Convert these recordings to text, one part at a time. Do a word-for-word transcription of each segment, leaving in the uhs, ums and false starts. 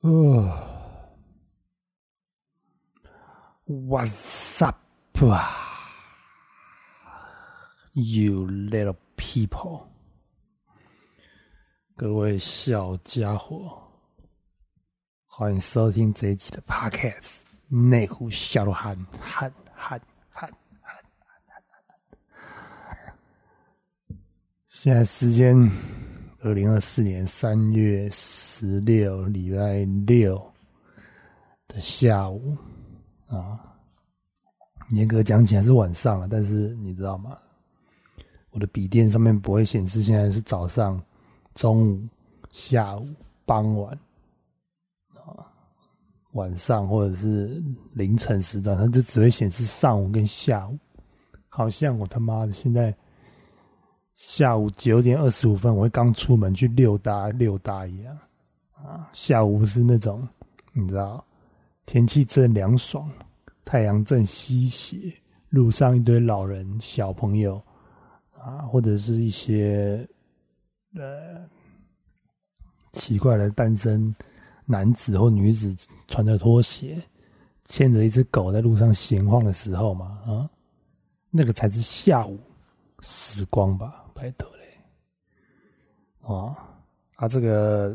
Uh, what's up, you little people？ 各位小家伙，欢迎收听这一期的 Podcast。内湖小罗汉汉汉汉汉汉汉。现在时间二零二四年三月十六礼拜六的下午啊，严格讲起来是晚上了，但是你知道吗？我的笔电上面不会显示现在是早上、中午、下午、傍晚啊，晚上或者是凌晨时段，它就只会显示上午跟下午。好像我他妈的现在下午九点二十五分，我会刚出门去溜达溜达一样啊。下午是那种你知道，天气正凉爽，太阳正西斜，路上一堆老人、小朋友啊，或者是一些呃奇怪的单身男子或女子穿着拖鞋，牵着一只狗在路上闲晃的时候嘛，啊，那个才是下午时光吧。拜托嘞，哦，啊，这个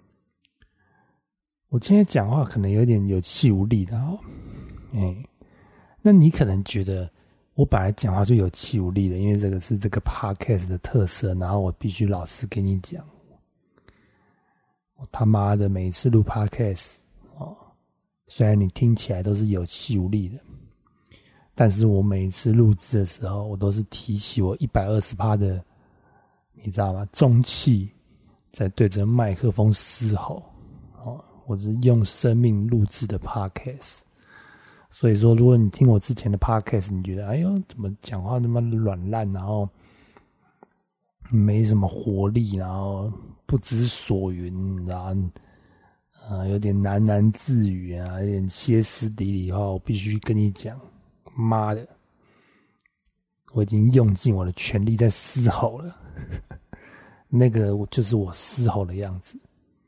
我今天讲话可能有点有气无力的哦，哎，那你可能觉得我本来讲话就有气无力的，因为这个是这个 podcast 的特色，然后我必须老实跟你讲，我他妈的每一次录 podcast 哦，虽然你听起来都是有气无力的。但是我每一次录制的时候，我都是提起我 百分之一百二十 的，你知道吗？中气在对着麦克风嘶吼，哦，我是用生命录制的 podcast。所以说，如果你听我之前的 podcast， 你觉得哎呦怎么讲话那么软烂，然后没什么活力，然后不知所云，然后呃有点喃喃自语啊，有点歇斯底里的话，我必须跟你讲。妈的，我已经用尽我的全力在嘶吼了那个就是我嘶吼的样子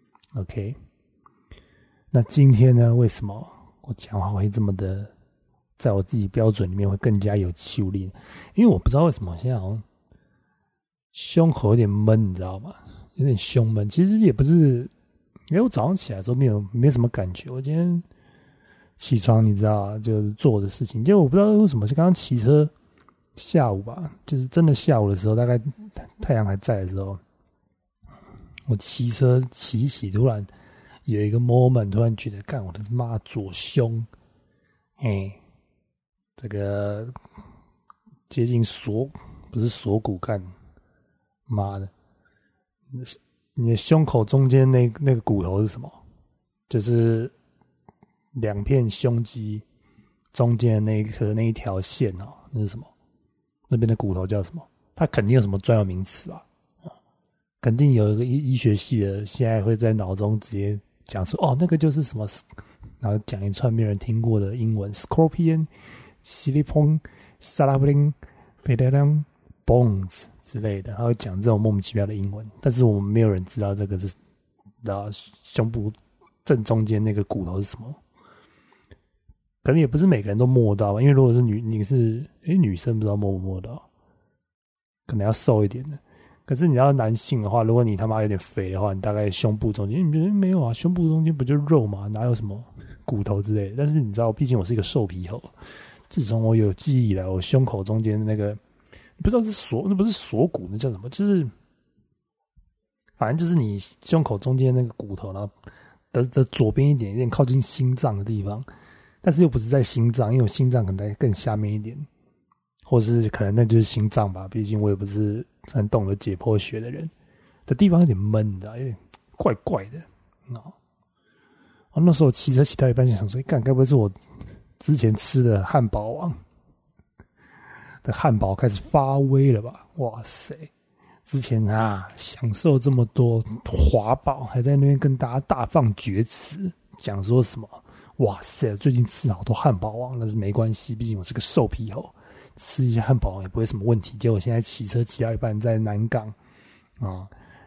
OK。 那今天呢，为什么我讲话会这么的在我自己标准里面会更加有气无力？因为我不知道为什么我现在好像胸口有点闷，你知道吗？有点胸闷。其实也不是，因为我早上起来的时候没有没有什么感觉，我今天起床你知道就是做的事情，结果我不知道为什么是刚刚骑车下午吧，就是真的下午的时候，大概太阳还在的时候，我骑车骑一骑，突然有一个 moment， 突然觉得干我的妈左胸，哎，这个接近锁不是锁骨干，妈的，你的胸口中间那那个骨头是什么？就是两片胸肌中间的那一颗那一条线哦，那是什么？那边的骨头叫什么？它肯定有什么专有名词吧？啊，肯定有一个医医学系的，现在会在脑中直接讲说，哦，那个就是什么，然后讲一串没人听过的英文 ，scorpion, silicone, salabling, federum, bones 之类的，他会讲这种莫名其妙的英文，但是我们没有人知道这个是，然后胸部正中间那个骨头是什么。可能也不是每个人都摸到吧，因为如果是女你是诶女生不知道摸不摸到，可能要瘦一点的。可是你要男性的话，如果你他妈有点肥的话，你大概胸部中间，你觉得没有啊？胸部中间不就肉吗？哪有什么骨头之类的？但是你知道，毕竟我是一个瘦皮猴，自从我有记忆以来，我胸口中间的那个不知道是锁，那不是锁骨，那叫什么？就是反正就是你胸口中间那个骨头，然后的的左边一点，有点靠近心脏的地方。但是又不是在心脏，因为我心脏可能在更下面一点，或是可能那就是心脏吧，毕竟我也不是很懂得解剖学的人。的地方有点闷的，有点怪怪的。哦，那时候骑车骑到一半，就想说，干，该不会是我之前吃的汉堡王的汉堡开始发威了吧？哇塞！之前啊，享受这么多华宝，还在那边跟大家大放厥词，讲说什么？哇塞！最近吃好多汉堡王，但是没关系，毕竟我是个瘦皮猴，吃一下汉堡王也不会什么问题。结果现在骑车骑到一半，在南港啊，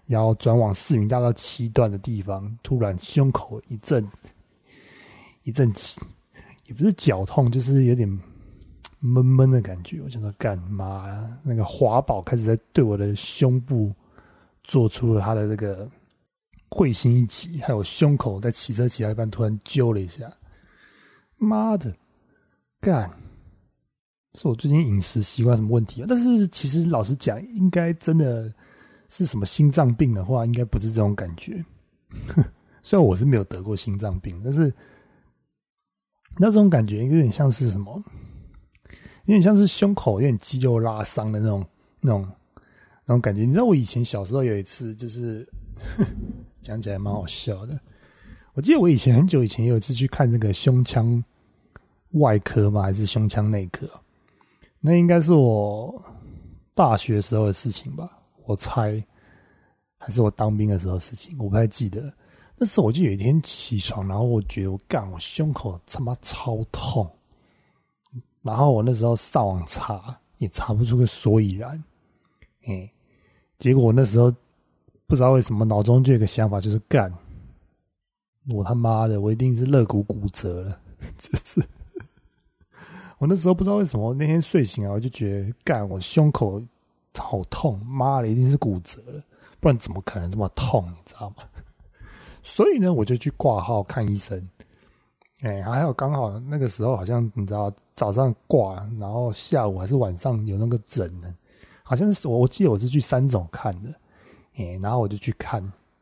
要转往市民大道七段的地方，突然胸口一阵一阵也不是绞痛，就是有点闷闷的感觉。我想说干妈呀，那个华宝开始在对我的胸部做出了他的这个会心一击，还有胸口在骑车骑到一半突然揪了一下，妈的干，是我最近饮食习惯什么问题啊？但是其实老实讲，应该真的是什么心脏病的话，应该不是这种感觉。虽然我是没有得过心脏病，但是那种感觉有点像是什么，有点像是胸口有点肌肉拉伤的那种那种那种感觉。你知道我以前小时候有一次，就是讲起来蛮好笑的。我记得我以前很久以前有一次去看那个胸腔外科吗？还是胸腔内科？那应该是我大学时候的事情吧，我猜，还是我当兵的时候的事情，我不太记得。那时候我就有一天起床，然后我觉得我干，我胸口他妈超痛，然后我那时候上网查，也查不出个所以然，哎、欸，结果我那时候不知道为什么脑中就有个想法，就是干，我他妈的，我一定是肋骨骨折了，就是。我那时候不知道为什么，那天睡醒啊，我就觉得干，我胸口好痛，妈的，一定是骨折了，不然怎么可能这么痛，你知道吗？所以呢，我就去挂号看医生。哎、欸，还有刚好那个时候好像你知道，早上挂，然后下午还是晚上有那个诊呢，好像是我我记得我是去三种看的，哎、欸，然后我就去看，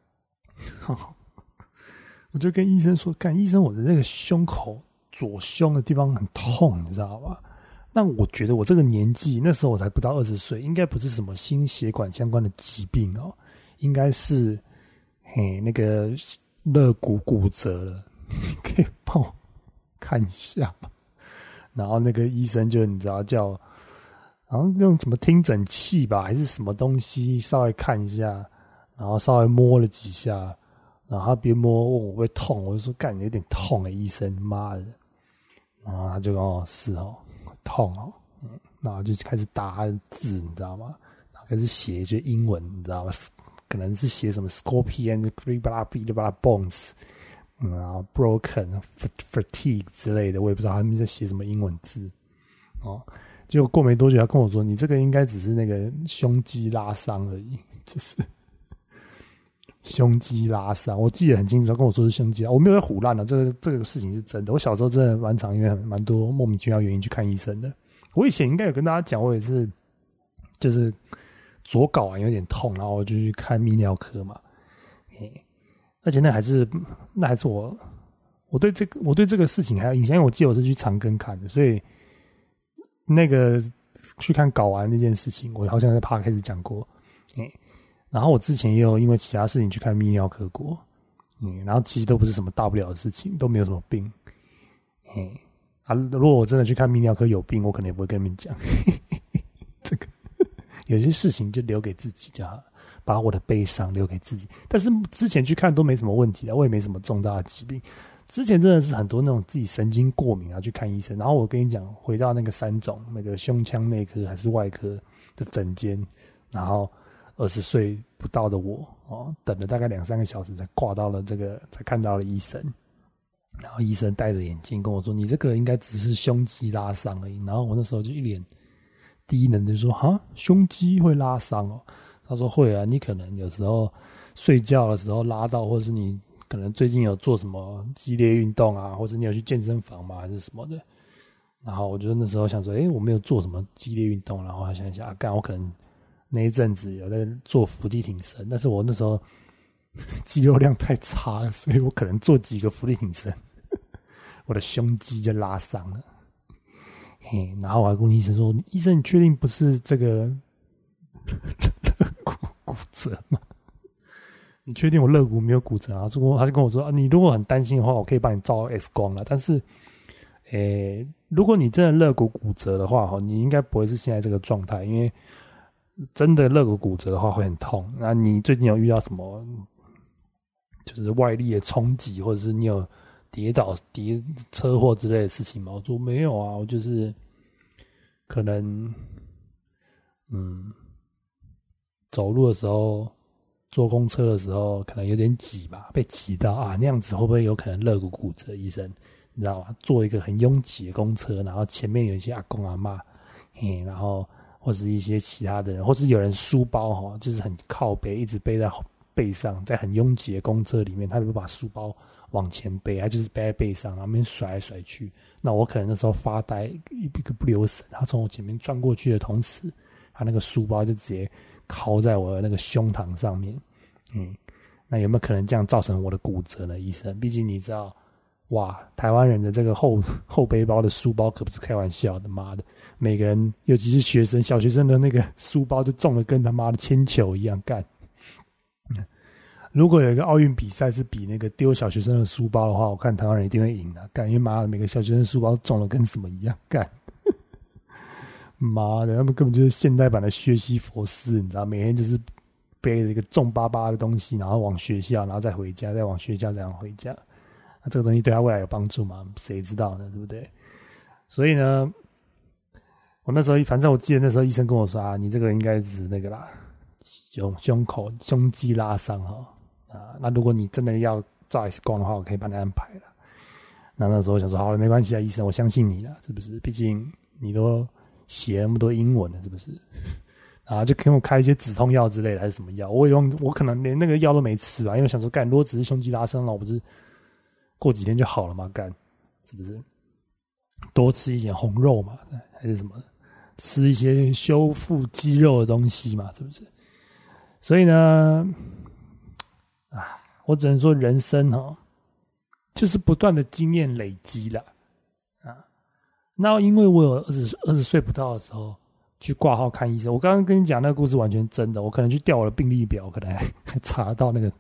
我就跟医生说，干，医生，我的那个胸口。左胸的地方很痛，你知道吧？那我觉得我这个年纪，那时候我才不到二十岁，应该不是什么心血管相关的疾病哦，应该是嘿那个肋骨骨折了，你可以帮我看一下吗？然后那个医生就你知道叫，好像用什么听诊器吧，还是什么东西，稍微看一下，然后稍微摸了几下，然后他边摸问我会不会痛，我就说干有点痛啊、欸，医生，妈的！然后他就跟我是哦，痛哦，嗯，然后就开始打他的字，你知道吗？然后开始写一些英文，你知道吗？可能是写什么 scorpion, blah blah blah bones， 嗯，然后 broken, fatigue 之类的，我也不知道他们在写什么英文字哦。结果过没多久，他跟我说：“你这个应该只是那个胸肌拉伤而已，就是胸肌拉伤。”我记得很清楚，他跟我说是胸肌拉，我没有在唬烂了，这个这个事情是真的。我小时候真的蛮常因为蛮多莫名其妙原因去看医生的。我以前应该有跟大家讲，我也是，就是左睾丸有点痛，然后我就去看泌尿科嘛。而且那还是那还是我我对这个我对这个事情还有印象，因为我记得我是去长庚看的，所以。那个去看睾丸那件事情，我好像在 podcast 讲过，嗯，然后我之前也有因为其他事情去看泌尿科过，嗯，然后其实都不是什么大不了的事情，都没有什么病，嗯，啊，如果我真的去看泌尿科有病，我可能也不会跟你们讲，这个有些事情就留给自己就好了，把我的悲伤留给自己。但是之前去看都没什么问题的，我也没什么重大的疾病。之前真的是很多那种自己神经过敏啊，去看医生。然后我跟你讲，回到那个三种，那个胸腔内科还是外科的诊间，然后二十岁不到的我哦，等了大概两三个小时才挂到了这个，才看到了医生。然后医生戴着眼镜跟我说：“你这个应该只是胸肌拉伤而已。”然后我那时候就一脸低能的说：“哈，胸肌会拉伤哦？”他说：“会啊，你可能有时候睡觉的时候拉到，或者是你。”可能最近有做什么激烈运动啊，或者你有去健身房吗，还是什么的？然后我就那时候想说，诶，我没有做什么激烈运动，然后还想一下，啊，干，我可能那一阵子有在做伏地挺身，但是我那时候肌肉量太差了，所以我可能做几个伏地挺身，我的胸肌就拉伤了。嘿，然后我还跟医生说，医生，你确定不是这个肋骨骨折吗？你确定我肋骨没有骨折啊？他就跟我说、啊、你如果很担心的话，我可以帮你照 X 光了。但是，诶，如果你真的肋骨骨折的话，你应该不会是现在这个状态，因为真的肋骨骨折的话会很痛。那你最近有遇到什么，就是外力的冲击，或者是你有跌倒、跌车祸之类的事情吗？我说没有啊，我就是可能，嗯，走路的时候。 坐公车的时候可能有点挤吧，被挤到啊，那样子会不会有可能肋骨骨折？医生，你知道吗？坐一个很拥挤的公车，然后前面有一些阿公阿嬷，嘿，然后或是一些其他的人，或是有人书包哈，就是很靠背，一直背在背上，在很拥挤的公车里面，他就会把书包往前背，他就是背在背上，然后那边甩来甩去。那我可能那时候发呆，一个不留神，他从我前面转过去的同时，他那个书包就直接靠在我的那个胸膛上面。嗯，那有没有可能这样造成我的骨折呢？医生，毕竟你知道，哇，台湾人的这个后后背包的书包可不是开玩笑的，妈的，每个人尤其是学生，小学生的那个书包就重的跟他妈的铅球一样干。嗯，如果有一个奥运比赛是比那个丢小学生的书包的话，我看台湾人一定会赢的，干，因为妈的每个小学生的书包重的跟什么一样干。妈的，他们根本就是现代版的薛西佛斯，你知道，每天就是背着一个重巴巴的东西，然后往学校，然后再回家，再往学校，再往回家。那这个东西对他未来有帮助吗？谁知道呢？对不对？所以呢，我那时候反正我记得那时候医生跟我说啊，你这个应该是那个啦，胸胸口胸肌拉伤哈啊。那如果你真的要照 X 光的话，我可以帮你安排了。那那时候我想说，好了，没关系啊，医生，我相信你了，是不是？毕竟你都写那么多英文了，是不是？啊，就给我开一些止痛药之类的，还是什么药？我也忘，我可能连那个药都没吃吧，因为我想说，干，如果只是胸肌拉伤了，我不是过几天就好了嘛？干，是不是？多吃一些红肉嘛，还是什么？吃一些修复肌肉的东西嘛，是不是？所以呢，啊，我只能说，人生哈，就是不断的经验累积啦，啊，那因为我有二十二十岁不到的时候。去挂号看医生，我刚刚跟你讲那个故事完全真的，我可能去调我的病历表，可能还查到那个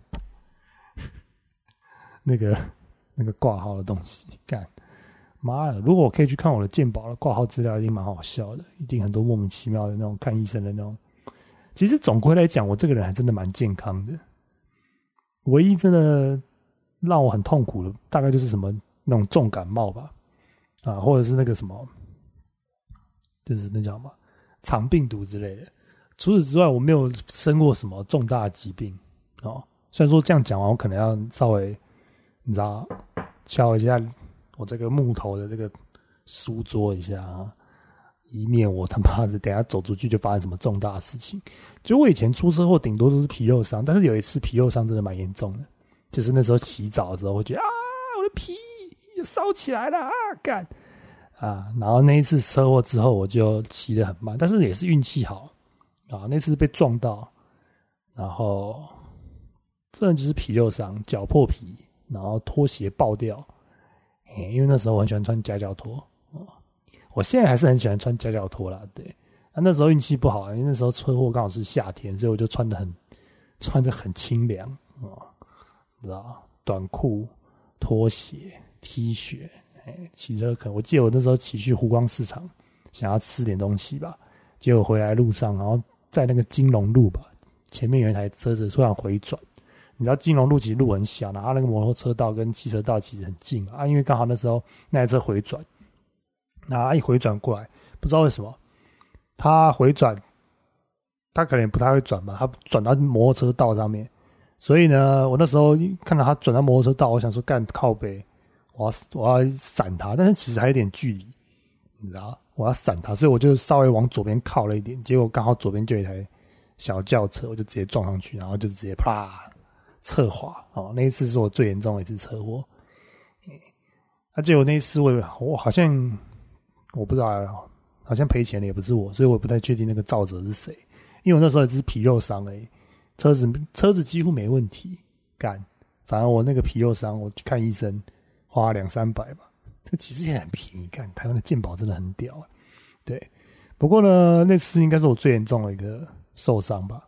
那个那个挂号的东西。干妈的，如果我可以去看我的健保的挂号资料，一定蛮好笑的，一定很多莫名其妙的那种看医生的那种。其实总归来讲，我这个人还真的蛮健康的，唯一真的让我很痛苦的，大概就是什么那种重感冒吧，啊，或者是那个什么，就是那叫什么。肠病毒之类的，除此之外，我没有生过什么重大疾病哦。虽然说这样讲完，我可能要稍微，你知道，敲一下我这个木头的这个书桌一下啊，以免我他妈的等一下走出去就发生什么重大的事情。就我以前出车祸，顶多都是皮肉伤，但是有一次皮肉伤真的蛮严重的，就是那时候洗澡的时候，会觉得啊，我的皮烧起来了啊，干！啊，然后那一次车祸之后，我就骑得很慢，但是也是运气好啊。那次被撞到，然后真的就是皮肉伤，脚破皮，然后拖鞋爆掉。欸、因为那时候我很喜欢穿夹脚拖、啊、我现在还是很喜欢穿夹脚拖啦。对，啊、那时候运气不好，因为那时候车祸刚好是夏天，所以我就穿得很穿得很清凉啊，知道，短裤、拖鞋、T 恤。欸、骑车可能我记得我那时候骑去湖光市场，想要吃点东西吧，结果回来路上，然后在那个金龙路吧，前面有一台车子突然回转。你知道金龙路其实路很小，然后那个摩托车道跟汽车道其实很近啊，因为刚好那时候那台车回转，然后一回转过来，不知道为什么他回转，他可能也不太会转吧，他转到摩托车道上面，所以呢，我那时候看到他转到摩托车道，我想说干靠北。我要我要闪他，但是其实还有点距离，你知道？我要闪他，所以我就稍微往左边靠了一点，结果刚好左边就有一台小轿车，我就直接撞上去，然后就直接啪侧滑。哦，那一次是我最严重的一次车祸。啊，结果那一次我我好像我不知道，好像赔钱的也不是我，所以我不太确定那个肇责是谁，因为我那时候也只是皮肉伤而已，车子车子几乎没问题，干，反正我那个皮肉伤，我去看医生。花两三百吧，这其实也很便宜。看台湾的健保真的很屌，对。不过呢，那次应该是我最严重的一个受伤吧，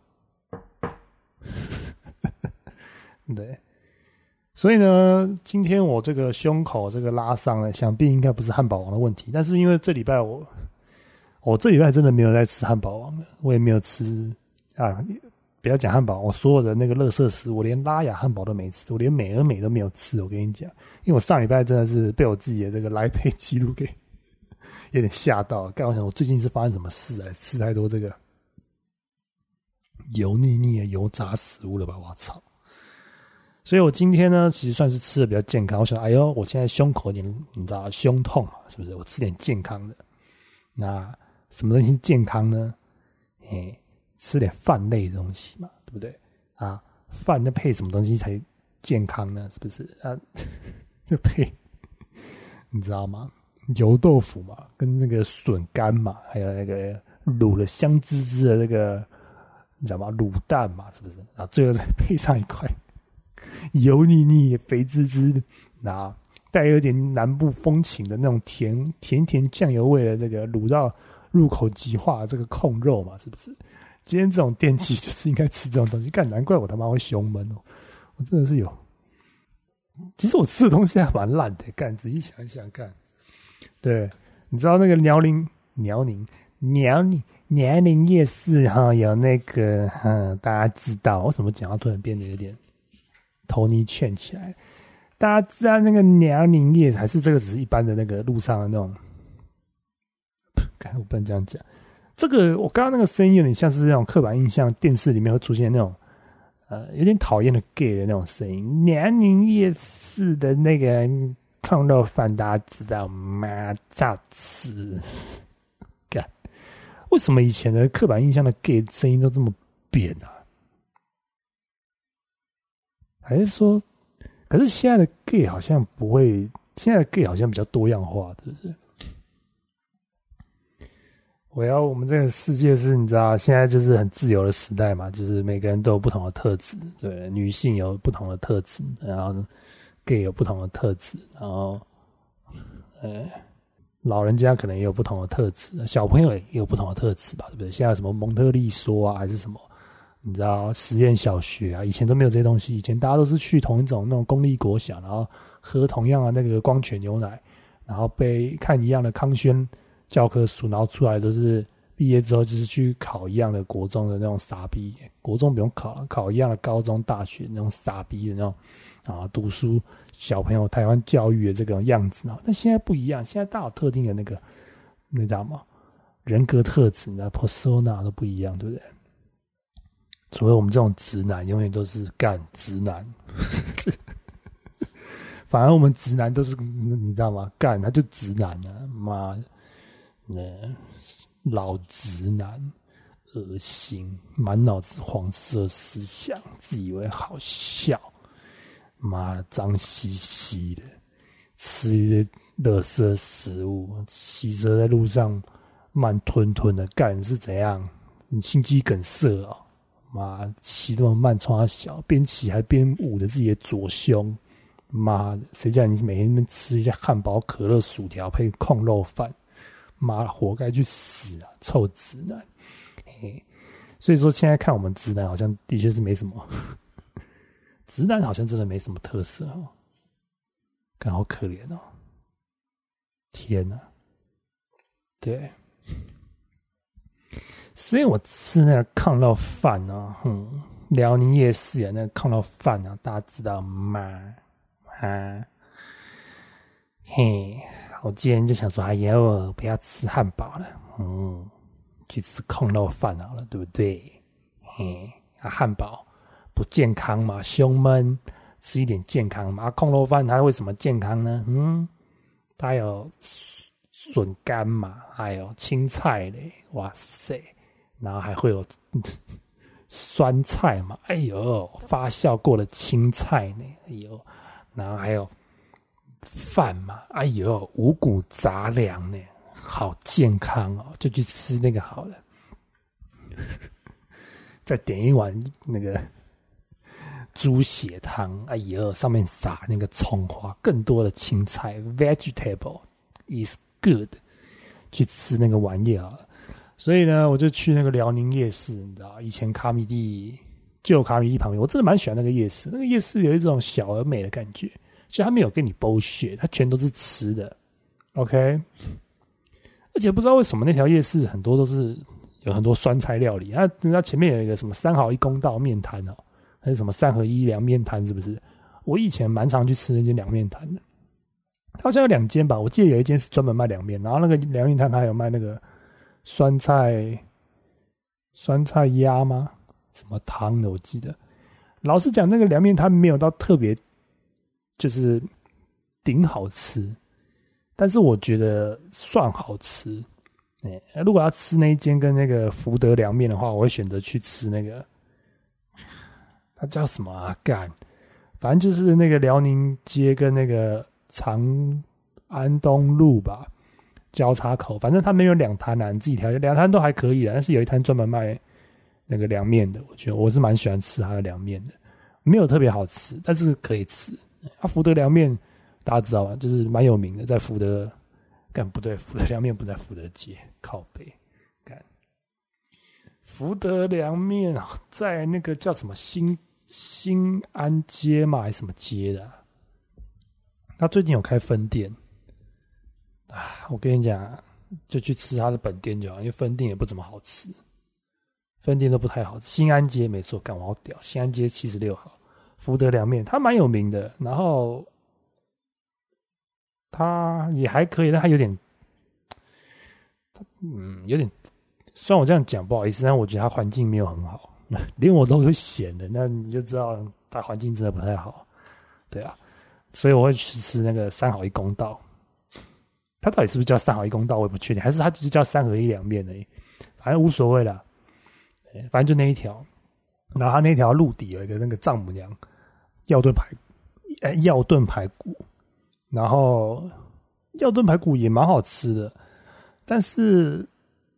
对。所以呢，今天我这个胸口这个拉伤呢，想必应该不是汉堡王的问题。但是因为这礼拜我，我这礼拜真的没有在吃汉堡王了，我也没有吃啊。不要讲汉堡，我所有的那个垃圾食物，我连拉雅汉堡都没吃，我连美而美都没有吃。我跟你讲，因为我上礼拜真的是被我自己的这个来配记录给有点吓到。干，我想我最近是发生什么事啊？吃太多这个油腻腻的油炸食物了吧，我操！所以我今天呢，其实算是吃的比较健康。我想，哎呦，我现在胸口有点，你知道，胸痛嘛，是不是？我吃点健康的。那什么东西健康呢？嘿，吃点饭类的东西嘛，对不对？啊，饭那配什么东西才健康呢？是不是？啊，这配，你知道吗？油豆腐嘛，跟那个笋干嘛，还有那个卤了香滋滋的那个，你知道吗？卤蛋嘛，是不是？然后最后再配上一块油腻腻、肥滋滋的，然后带有点南部风情的那种甜甜甜酱油味的这个卤到入口即化的这个控肉嘛，是不是？今天这种天气就是应该吃这种东西，干难怪我他妈会胸闷哦！我真的是有，其实我吃的东西还蛮烂的，干仔细想一想看。对，你知道那个辽宁辽宁辽宁辽宁夜市哈，有那个嗯，大家知道为什么讲到突然变得有点头泥圈起来？大家知道那个辽宁夜还是这个只是一般的那个路上的那种？我不能这样讲。这个我刚刚那个声音有点像是那种刻板印象，电视里面会出现那种呃有点讨厌的 gay 的那种声音。辽宁夜市的那个控肉饭，大家知道吗？炸吃，干，为什么以前的刻板印象的 gay 声音都这么扁啊？还是说，可是现在的 gay 好像不会，现在的 gay 好像比较多样化，是不是？我要我们这个世界是，你知道，现在就是很自由的时代嘛，就是每个人都有不同的特质，对，女性有不同的特质，然后 gay 有不同的特质，然后，呃，老人家可能也有不同的特质，小朋友也有不同的特质吧，对不对？现在有什么蒙特利说啊，还是什么？你知道实验小学啊，以前都没有这些东西。以前大家都是去同一种那种公立国小，然后喝同样的那个光泉牛奶，然后被看一样的康轩教科书，然后出来都是毕业之后就是去考一样的国中的那种傻逼，国中不用考了，考一样的高中大学那种傻逼的那种啊读书小朋友台湾教育的这种样子啊。但现在不一样，现在大有特定的那个你知道吗？人格特质，你知道 persona 都不一样，对不对？除了我们这种直男，永远都是干直男。反而我们直男都是，你知道吗？干他就直男啊，妈，那老直男，恶心，满脑子黄色思想，自以为好笑，妈的脏兮兮的，吃一些垃圾食物，骑车在路上慢吞吞的，干是怎样？你心肌梗塞哦？妈，骑这么慢，冲他小，边骑还边捂着自己的左胸。妈的，谁叫你每天吃一下汉堡、可乐、薯条配控肉饭？妈的，活该去死啊！臭直男。嘿，所以说现在看我们直男好像的确是没什么，直男好像真的没什么特色哦，干好可怜哦！天哪，对。所以我吃那个控肉饭啊，嗯，辽宁夜市啊，那个控肉饭啊，大家知道吗？啊，嘿，我今天就想说，哎呀，我不要吃汉堡了，嗯，去吃控肉饭好了，对不对？嘿，啊，汉堡不健康嘛，胸闷，吃一点健康嘛。啊，控肉饭它为什么健康呢？嗯，它有笋干嘛，还有青菜嘞，哇塞！然后还会有酸菜嘛，哎呦，发酵过的青菜呢，哎呦，然后还有饭嘛，哎呦，五谷杂粮呢，好健康哦，就去吃那个好了。再点一碗那个猪血汤，哎呦，上面撒那个葱花，更多的青菜 ，vegetable is good， 去吃那个玩意好了。所以呢，我就去那个辽宁夜市，你知道，以前卡米地旧卡米地旁边，我真的蛮喜欢那个夜市。那个夜市有一种小而美的感觉，所以他没有跟你bullshit，他全都是吃的 ，OK。而且不知道为什么那条夜市很多都是有很多酸菜料理，它它前面有一个什么三好一公道面摊哦，还是什么三合一凉面摊，是不是？我以前蛮常去吃那间凉面摊的，它好像有两间吧，我记得有一间是专门卖凉面，然后那个凉面摊它还有卖那个。酸菜，酸菜鸭吗？ 什么汤的，我记得。老实讲，那个凉面它没有到特别就是顶好吃，但是我觉得算好吃。欸、如果要吃那一间跟那个福德凉面的话，我会选择去吃那个，它叫什么啊？干，反正就是那个辽宁街跟那个长安东路吧，交叉口，反正他们有两摊啊，你自己挑，两摊都还可以啦，但是有一摊专门卖那个凉面的，我觉得我是蛮喜欢吃它的凉面的，没有特别好吃，但是可以吃。啊，福德凉面大家知道吧？就是蛮有名的，在福德。干不对，福德凉面不在福德街，靠北。干福德凉面在那个叫什么新新安街嘛，还是什么街的、啊？他最近有开分店啊，我跟你讲，就去吃他的本店就好，因为分店也不怎么好吃，分店都不太好吃。新安街没错，干我好屌，新安街七十六号福德凉面，它蛮有名的，然后。它也还可以，但它有点，嗯，有点。虽然我这样讲不好意思，但我觉得它环境没有很好，连我都会嫌的。那你就知道它环境真的不太好，对啊。所以我会去吃那个三好一公道。它到底是不是叫三好一公道，我也不确定，还是它只是叫三合一凉面而已，反正无所谓啦。反正就那一条，然后它那条路底有一个那个丈母娘药炖排，呃，药炖排骨。然后药炖排骨也蛮好吃的，但是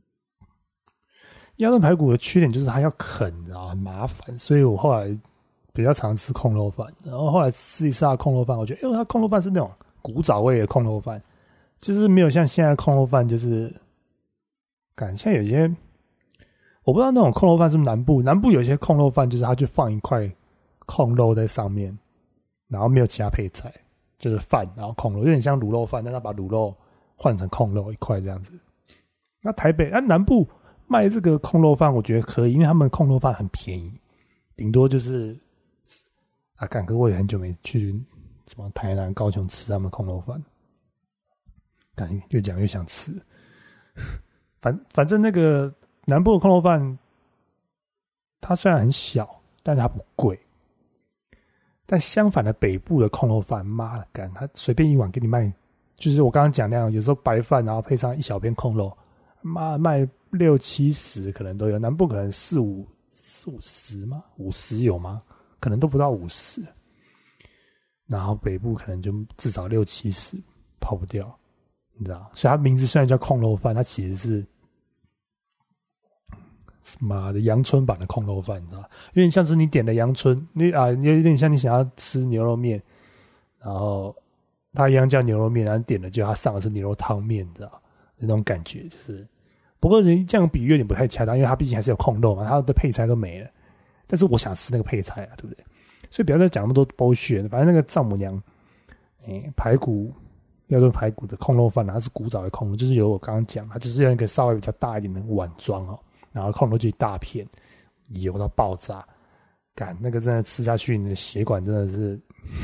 药炖排骨的缺点就是它要啃，然后很麻烦，所以我后来比较常吃控肉饭。然后后来试一试它控肉饭，我觉得，因为它控肉饭是那种古早味的控肉饭，就是没有像现在控肉饭就是，感现在有些我不知道那种控肉饭是不是南部，南部有些控肉饭就是它就放一块控肉在上面，然后没有其他配菜。就是饭，然后控肉，有点像卤肉饭，但他把卤肉换成控肉一块这样子。那台北、啊、南部卖这个控肉饭，我觉得可以，因为他们控肉饭很便宜，顶多就是啊，干哥我也很久没去什么台南、高雄吃他们控肉饭，感觉越讲越想吃。反反正那个南部的控肉饭，它虽然很小，但是它不贵。但相反的，北部的控肉饭，妈的干，他随便一碗给你卖，就是我刚刚讲那样，有时候白饭，然后配上一小片控肉，妈卖六七十可能都有，南部可能四五四五十吗？五十有吗？可能都不到五十，然后北部可能就至少六七十，跑不掉，你知道？所以它名字虽然叫控肉饭，它其实是。妈的，阳春版的控肉饭，你知道？有点像是你点的阳春，你啊，有点像你想要吃牛肉面，然后它一样叫牛肉面，然后点了就它上的是牛肉汤面，你知道？那种感觉就是，不过人这样比喻有点不太恰当，因为它毕竟还是有控肉嘛，它的配菜都没了。但是我想吃那个配菜啊，对不对？所以不要再讲那么多bullshit，反正那个丈母娘，欸、排骨要炖排骨的控肉饭，它是古早的控肉，就是有我刚刚讲，它只是用一个稍微比较大一点的碗装哦。然后控肉就一大片，油到爆炸，干那个真的吃下去，你的血管真的是，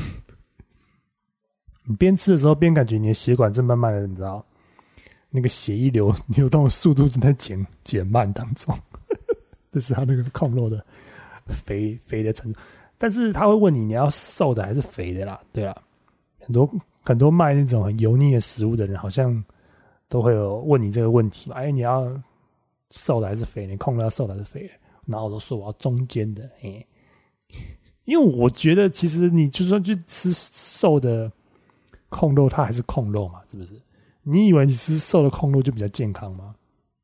你边吃的时候边感觉你的血管正慢慢的，你知道，那个血液流流动的速度正在减减慢当中，这是他那个控肉的肥肥的程度。但是他会问你你要瘦的还是肥的啦，对啦，很多很多卖那种很油腻的食物的人，好像都会有问你这个问题，哎，你要。瘦的还是肥的？你控肉要瘦的还是肥的？然后我都说我要中间的，嘿，因为我觉得其实你就算去吃瘦的控肉，它还是控肉嘛，是不是？你以为你吃瘦的控肉就比较健康吗？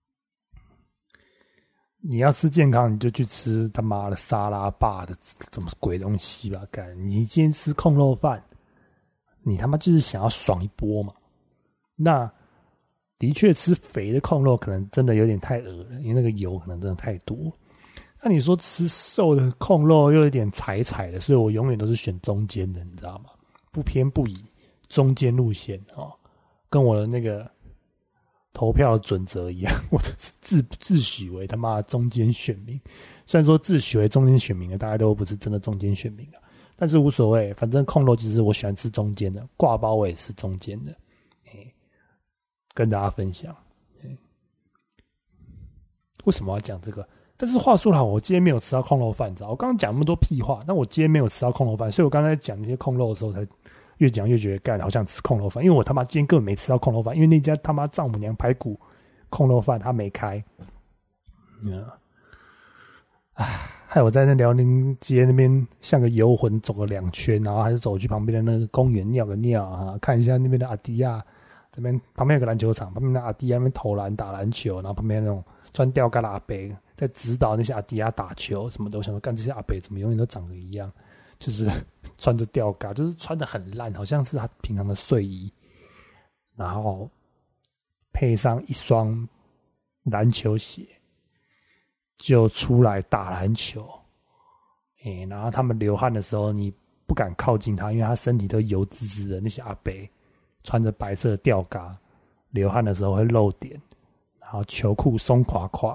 你要吃健康，你就去吃他妈的沙拉霸的什么鬼东西吧！干，你今天吃控肉饭，你他妈就是想要爽一波嘛？那。的确，吃肥的控肉可能真的有点太恶了，因为那个油可能真的太多。那你说吃瘦的控肉又有点柴柴的，所以我永远都是选中间的，你知道吗？不偏不倚，中间路线哦，跟我的那个投票的准则一样，我的自自诩为他妈的中间选民。虽然说自诩为中间选民的，大家都不是真的中间选民啊，但是无所谓，反正控肉就是我喜欢吃中间的，挂包我也是中间的，嘿。跟大家分享，为什么要讲这个？ 但是话说好，我今天没有吃到控肉饭，你知道？我刚刚讲那么多屁话，但我今天没有吃到控肉饭，所以我刚才讲那些控肉的时候，才越讲越觉得干，好想吃控肉饭。因为我他妈今天根本没吃到控肉饭，因为那家他妈丈母娘排骨控肉饭他没开。嗯，唉，害我在那辽宁街那边像个游魂走了两圈，然后还是走去旁边的那个公园尿个尿啊，看一下那边的阿迪亚。这边旁边有个篮球场，旁边的阿迪亚那边投篮打篮球，然后旁边那种穿吊嘎的阿伯在指导那些阿迪亚打球什么的。我想说，干这些阿伯怎么永远都长得一样，就是穿着吊嘎，就是穿得很烂，好像是他平常的睡衣，然后配上一双篮球鞋，就出来打篮球。欸，然后他们流汗的时候，你不敢靠近他，因为他身体都油滋滋的。那些阿伯穿着白色的吊嘎，流汗的时候会露点，然后球裤松垮垮，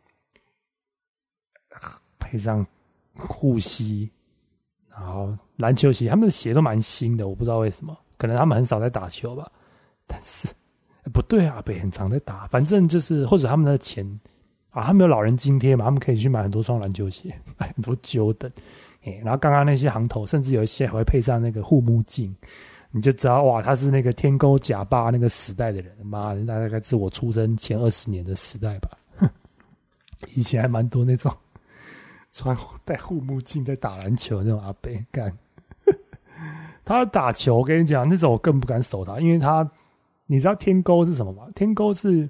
配上护膝，然后篮球鞋，他们的鞋都蛮新的，我不知道为什么，可能他们很少在打球吧。但是不对啊，阿伯很常在打，反正就是或者他们的钱啊，他们有老人津贴嘛，他们可以去买很多双篮球鞋，买很多Jordan。欸，然后刚刚那些行头，甚至有一些还会配上那个护目镜。你就知道哇，他是那个天沟假霸那个时代的人，妈的，大概是我出生前二十年的时代吧。以前还蛮多那种穿戴护目镜在打篮球那种阿伯干。他打球，我跟你讲，那种我更不敢守他，因为他，你知道天沟是什么吗？天沟是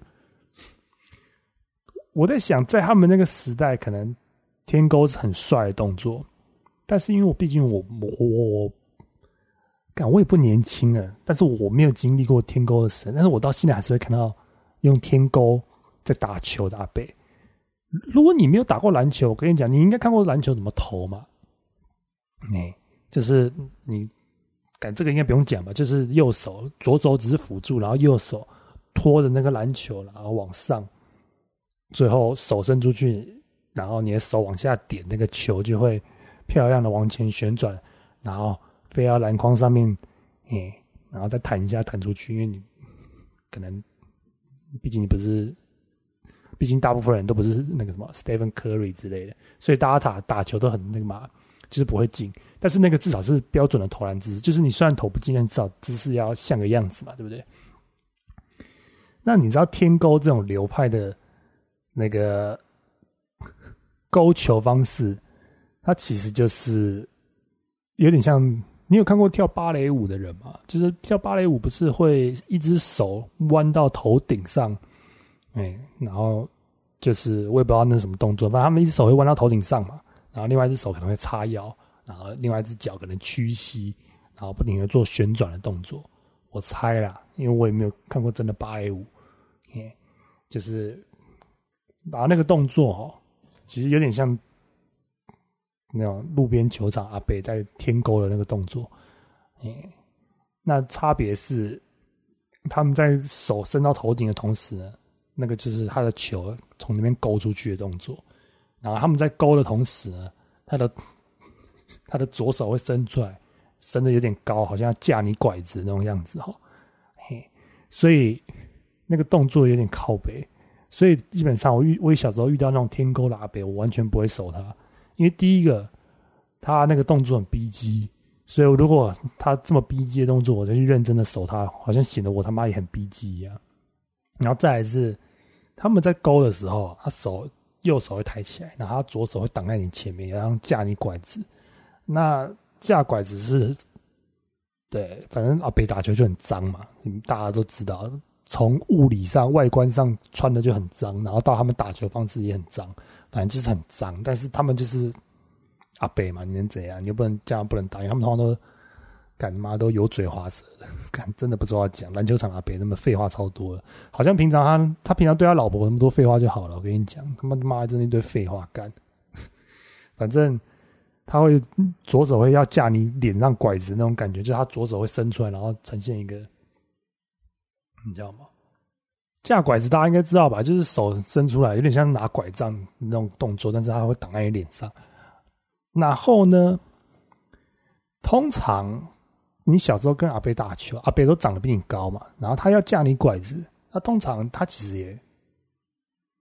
我在想，在他们那个时代，可能天沟是很帅的动作，但是因为我毕竟我我我。我也不年轻了，但是我没有经历过天沟的神，但是我到现在还是会看到用天沟在打球的阿伯。如果你没有打过篮球，我跟你讲，你应该看过篮球怎么投嘛。欸，就是你，感这个应该不用讲吧，就是右手左手只是辅助，然后右手拖着那个篮球，然后往上，最后手伸出去，然后你的手往下点，那个球就会漂亮的往前旋转，然后飞到篮筐上面，欸，然后再弹一下弹出去，因为你可能，毕竟你不是，毕竟大部分人都不是那个什么 Stephen Curry 之类的，所以大家打打球都很那个嘛，就是不会进。但是那个至少是标准的投篮姿势，就是你虽然投不进，但至少姿势要像个样子嘛，对不对？那你知道天勾这种流派的那个勾球方式，它其实就是有点像。你有看过跳芭蕾舞的人吗？就是跳芭蕾舞不是会一只手弯到头顶上，欸，然后就是我也不知道那是什么动作，反正他们一只手会弯到头顶上嘛，然后另外一只手可能会叉腰，然后另外一只脚可能屈膝，然后不停的做旋转的动作。我猜啦，因为我也没有看过真的芭蕾舞，欸，就是然后那个动作哦，其实有点像那种路边球场阿伯在天勾的那个动作，欸，那差别是他们在手伸到头顶的同时呢，那个就是他的球从那边勾出去的动作，然后他们在勾的同时呢，他的他的左手会伸出来，伸的有点高，好像要架你拐子那种样子哈，嘿，所以那个动作有点靠北，所以基本上我遇我小时候遇到那种天勾的阿伯，我完全不会守他。因为第一个，他那个动作很逼机，所以如果他这么逼机的动作，我再去认真的守他，好像显得我他妈也很逼机一样。然后再来是，他们在勾的时候，他手右手会抬起来，然后他左手会挡在你前面，然后架你拐子。那架拐子是，对，反正阿北打球就很脏嘛，大家都知道。从物理上、外观上穿的就很脏，然后到他们打球方式也很脏，反正就是很脏。但是他们就是阿伯嘛，你能怎样？你又不能这样，不能打，因为他们通常都干妈都油嘴滑舌的，干真的不知道讲。篮球场阿伯那么废话超多了，好像平常他他平常对他老婆那么多废话就好了。我跟你讲，他妈妈真的一堆废话干。反正他会左手会要架你脸上拐子那种感觉，就是他左手会伸出来，然后呈现一个。你知道吗？架拐子大家应该知道吧，就是手伸出来有点像拿拐杖那种动作，但是它会挡在你脸上。然后呢，通常你小时候跟阿伯打球，阿伯都长得比你高嘛，然后他要架你拐子，那通常他其实也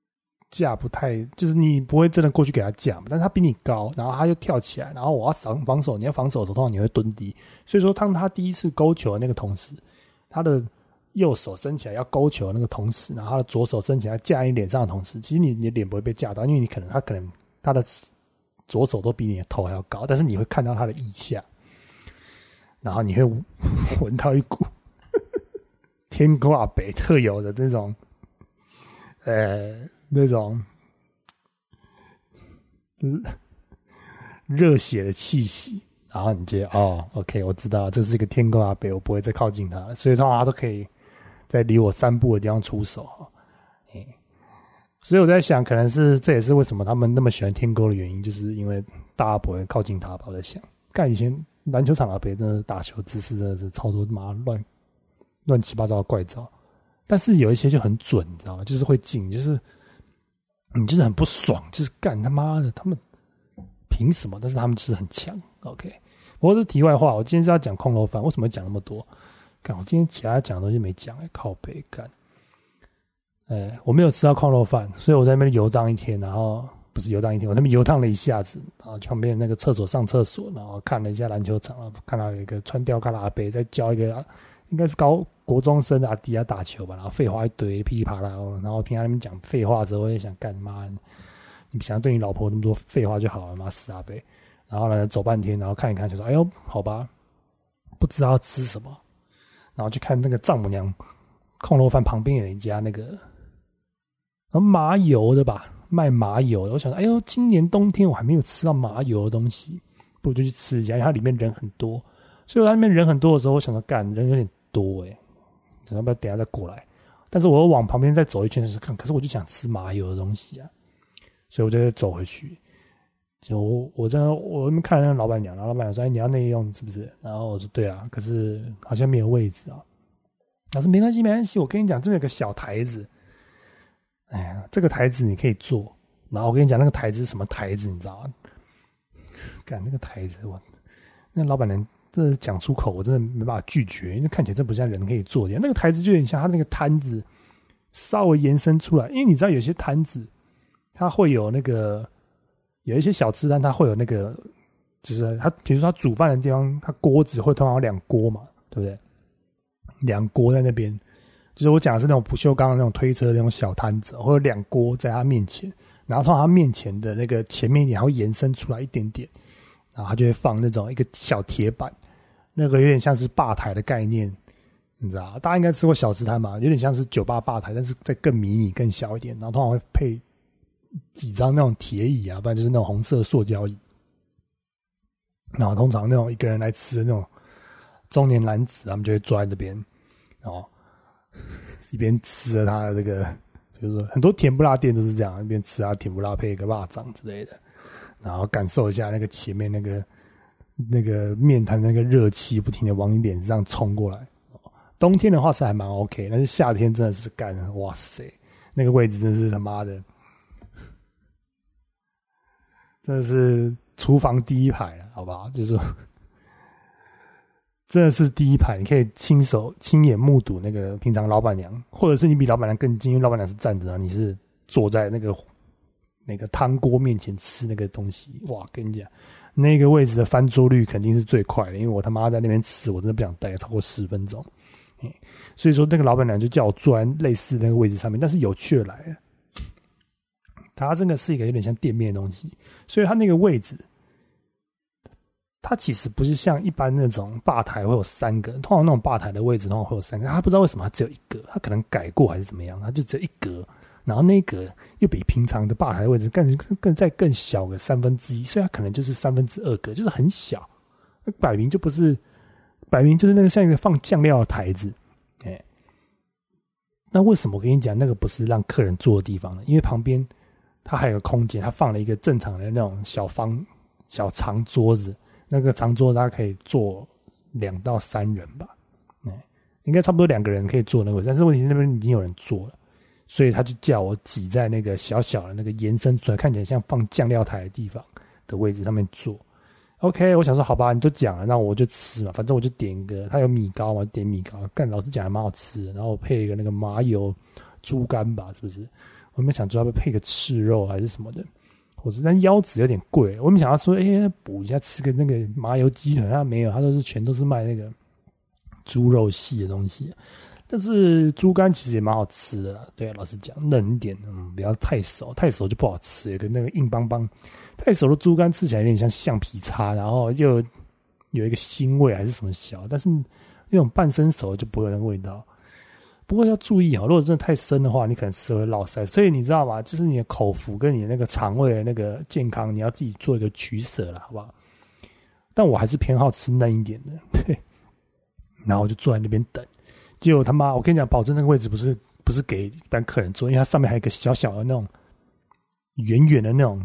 架不太，就是你不会真的过去给他架嘛，但是他比你高，然后他又跳起来，然后我要防防守，你要防守的时候，通常你会蹲低，所以说当他第一次勾球的那个同时，他的右手伸起来要勾球的那个同时，然后他的左手伸起来架你脸上的同时，其实你你的脸不会被架到，因为你可能他可能他的左手都比你的头还要高，但是你会看到他的腋下，然后你会闻到一股天狗阿北特有的那种呃那种热血的气息，然后你觉得哦 OK 我知道这是一个天狗阿北，我不会再靠近他了，所以通常他都可以在离我三步的地方出手。欸，所以我在想可能是这也是为什么他们那么喜欢天狗的原因，就是因为大家不会靠近他吧。我在想干以前篮球场阿北真的是打球姿势真的是超多妈乱乱七八糟的怪招，但是有一些就很准你知道吗，就是会进，就是你就是很不爽，就是干他妈的他们凭什么，但是他们就是很强。 OK， 不过是题外话，我今天是要讲控肉饭，为什么讲那么多干我今天其他讲的东西没讲，欸，靠北干欸，我没有吃到控肉饭，所以我在那边游荡一天，然后不是游荡一天，我那边游荡了一下子，然后去旁边那个厕所上厕所，然后看了一下篮球场，看到有一个穿吊嘎的阿伯在教一个应该是高国中生的阿弟啊打球吧，然后废话一堆噼里啪啦，然后听他那边讲废话之后，我也想干妈，你想要对你老婆那么多废话就好了嘛，死阿伯。然后呢走半天，然后看一看就说哎呦好吧，不知道要吃什么，然后去看那个丈母娘控肉饭旁边有一家那个麻油的吧，卖麻油的，我想说哎呦今年冬天我还没有吃到麻油的东西，不如就去吃一下，因为它里面人很多，所以我在那边人很多的时候，我想说干人有点多诶，欸，要不要等一下再过来，但是我又往旁边再走一圈试试看，可是我就想吃麻油的东西啊，所以我就走回去，就我我在我那边看那个老板娘，然后老板娘说哎你要内用是不是，然后我说对啊，可是好像没有位置啊，他说没关系没关系，我跟你讲这边有个小台子，哎呀这个台子你可以坐，然后我跟你讲那个台子是什么台子你知道吗，干那个台子我那个老板娘真的讲出口我真的没办法拒绝，因为看起来真不像人可以坐的，那个台子就有点像他那个摊子稍微延伸出来，因为你知道有些摊子它会有那个有一些小吃摊它会有那个就是它比如说它煮饭的地方它锅子会通常有两锅嘛对不对，两锅在那边，就是我讲的是那种不锈钢的那种推车的那种小摊子，会有两锅在他面前，然后通常他面前的那个前面一点还会延伸出来一点点，然后他就会放那种一个小铁板，那个有点像是吧台的概念，你知道大家应该吃过小吃摊吧，有点像是酒吧吧台，但是再更迷你更小一点，然后通常会配几张那种铁椅啊，不然就是那种红色塑胶椅，然后通常那种一个人来吃的那种中年男子他们就会坐在这边，然后一边吃着他的这个就是说很多甜不辣店都是这样，一边吃啊甜不辣配一个肉粽之类的，然后感受一下那个前面那个那个面摊那个热气不停的往你脸上冲过来。冬天的话是还蛮 OK， 但是夏天真的是干，哇塞，那个位置真的是他妈的，真的是厨房第一排了，好不好？就是真的是第一排，你可以亲手亲眼目睹那个平常老板娘，或者是你比老板娘更近，因为老板娘是站着，你是坐在那个那个汤锅面前吃那个东西，哇，跟你讲，那个位置的翻桌率肯定是最快的，因为我他妈在那边吃，我真的不想待超过十分钟。所以说那个老板娘就叫我坐在类似那个位置上面，但是有趣的来了，它这个是一个有点像店面的东西，所以它那个位置它其实不是像一般那种吧台会有三个，通常那种吧台的位置通常会有三个，它不知道为什么它只有一个，它可能改过还是怎么样，它就只有一格，然后那一格又比平常的吧台的位置更更再更小个三分之一，所以它可能就是三分之二格，就是很小，摆明就不是，摆明就是那个像一个放酱料的台子，哎，那为什么我跟你讲那个不是让客人坐的地方呢？因为旁边它还有个空间，它放了一个正常的那种小方小长桌子。那个长桌大概可以坐两到三人吧，嗯，应该差不多两个人可以坐那个位置，但是问题是那边已经有人坐了，所以他就叫我挤在那个小小的那个延伸出来看起来像放酱料台的地方的位置上面坐。OK， 我想说好吧，你都讲了，那我就吃嘛，反正我就点一个，他有米糕嘛，点米糕，干老实讲还蛮好吃的，然后我配一个那个麻油猪肝吧，是不是？ 我们想说要不要配个翅肉还是什么的，或者但腰子有点贵，我们想要说，哎、欸，补一下吃个那个麻油鸡腿，他没有，他都是全都是卖那个猪肉系的东西。但是猪肝其实也蛮好吃的啦，对啊，老实讲，嫩一点，嗯，不要太熟，太熟就不好吃，有个那个硬邦邦，太熟的猪肝吃起来有点像橡皮擦，然后又有一个腥味还是什么小，但是那种半生熟就不会有那个味道。不过要注意啊，如果真的太生的话，你可能吃会落腮，所以你知道吗？就是你的口福跟你的那个肠胃的那个健康，你要自己做一个取舍啦，好不好？但我还是偏好吃嫩一点的，对。然后我就坐在那边等。结果他妈，我跟你讲，保证那个位置不是不是给一般客人坐，因为它上面还有一个小小的那种圆圆的那种，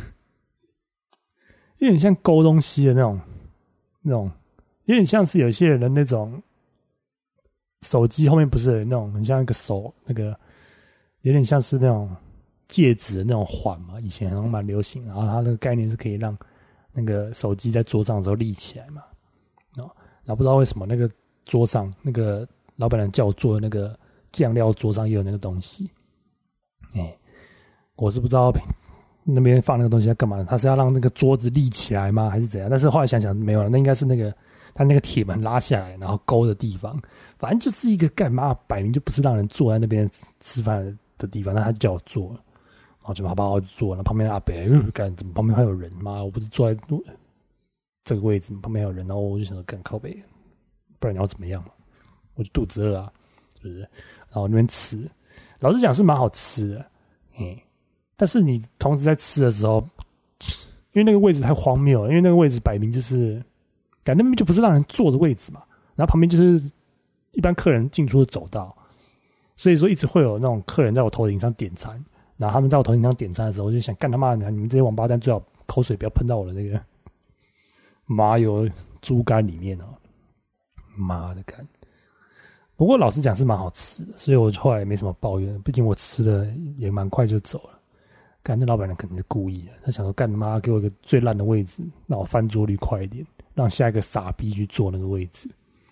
有点像勾东西的那种那种，有点像是有些人的那种手机后面不是有那种很像一个手那个，有点像是那种戒指的那种环嘛，以前好像蛮流行，然后它那个概念是可以让那个手机在桌上的时候立起来嘛，然后不知道为什么那个桌上那个。老板娘叫我做的那个酱料桌上也有那个东西，哎、欸，我是不知道那边放那个东西要干嘛的，他是要让那个桌子立起来吗，还是怎样？但是后来想想没有了，那应该是那个他那个铁门拉下来然后勾的地方，反正就是一个干嘛，摆明就不是让人坐在那边吃饭的地方，那他就叫我坐了，然后就好吧，我就坐了，旁边的阿伯，干、呃、怎么旁边还有人吗？我不是坐在这个位置，旁边还有人，然后我就想说干靠北，不然你要怎么样嘛？我就肚子饿啊，是不是？然后那边吃，老实讲是蛮好吃的，嗯。但是你同时在吃的时候，因为那个位置太荒谬了，因为那个位置摆明就是，感觉那边就不是让人坐的位置嘛。然后旁边就是一般客人进出的走道，所以说一直会有那种客人在我头顶上点餐，然后他们在我头顶上点餐的时候，我就想干他妈的，你们这些王八蛋最好口水不要喷到我的那个麻油猪肝里面哦，妈的干！不过老实讲是蛮好吃的，所以我后来也没什么抱怨。毕竟我吃的也蛮快就走了。干，那老板娘肯定是故意的，他想说干他妈给我一个最烂的位置，让我翻桌率快一点，让下一个傻逼去坐那个位置。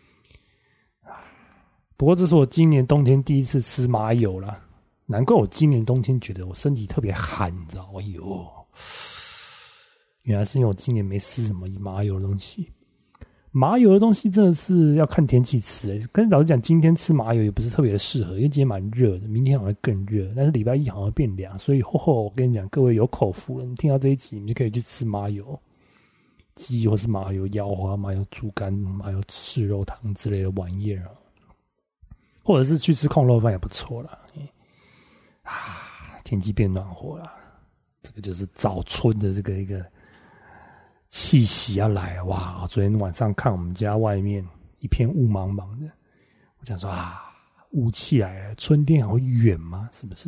不过这是我今年冬天第一次吃麻油啦，难怪我今年冬天觉得我身体特别寒，你知道吗？哎呦，原来是因为我今年没吃什么麻油的东西。麻油的东西真的是要看天气吃、欸，跟老实讲，今天吃麻油也不是特别的适合，因为今天蛮热的，明天好像更热，但是礼拜一好像会变凉，所以后后我跟你讲，各位有口福了，你听到这一集，你就可以去吃麻油鸡或是麻油腰花、麻油猪肝、麻油赤肉汤之类的玩意儿，或者是去吃控肉饭也不错啦。啊，天气变暖和了，这个就是早春的这个一个。气息要来哇！昨天晚上看我们家外面一片雾茫茫的，我想说啊，雾气来了，春天还会远吗？是不是？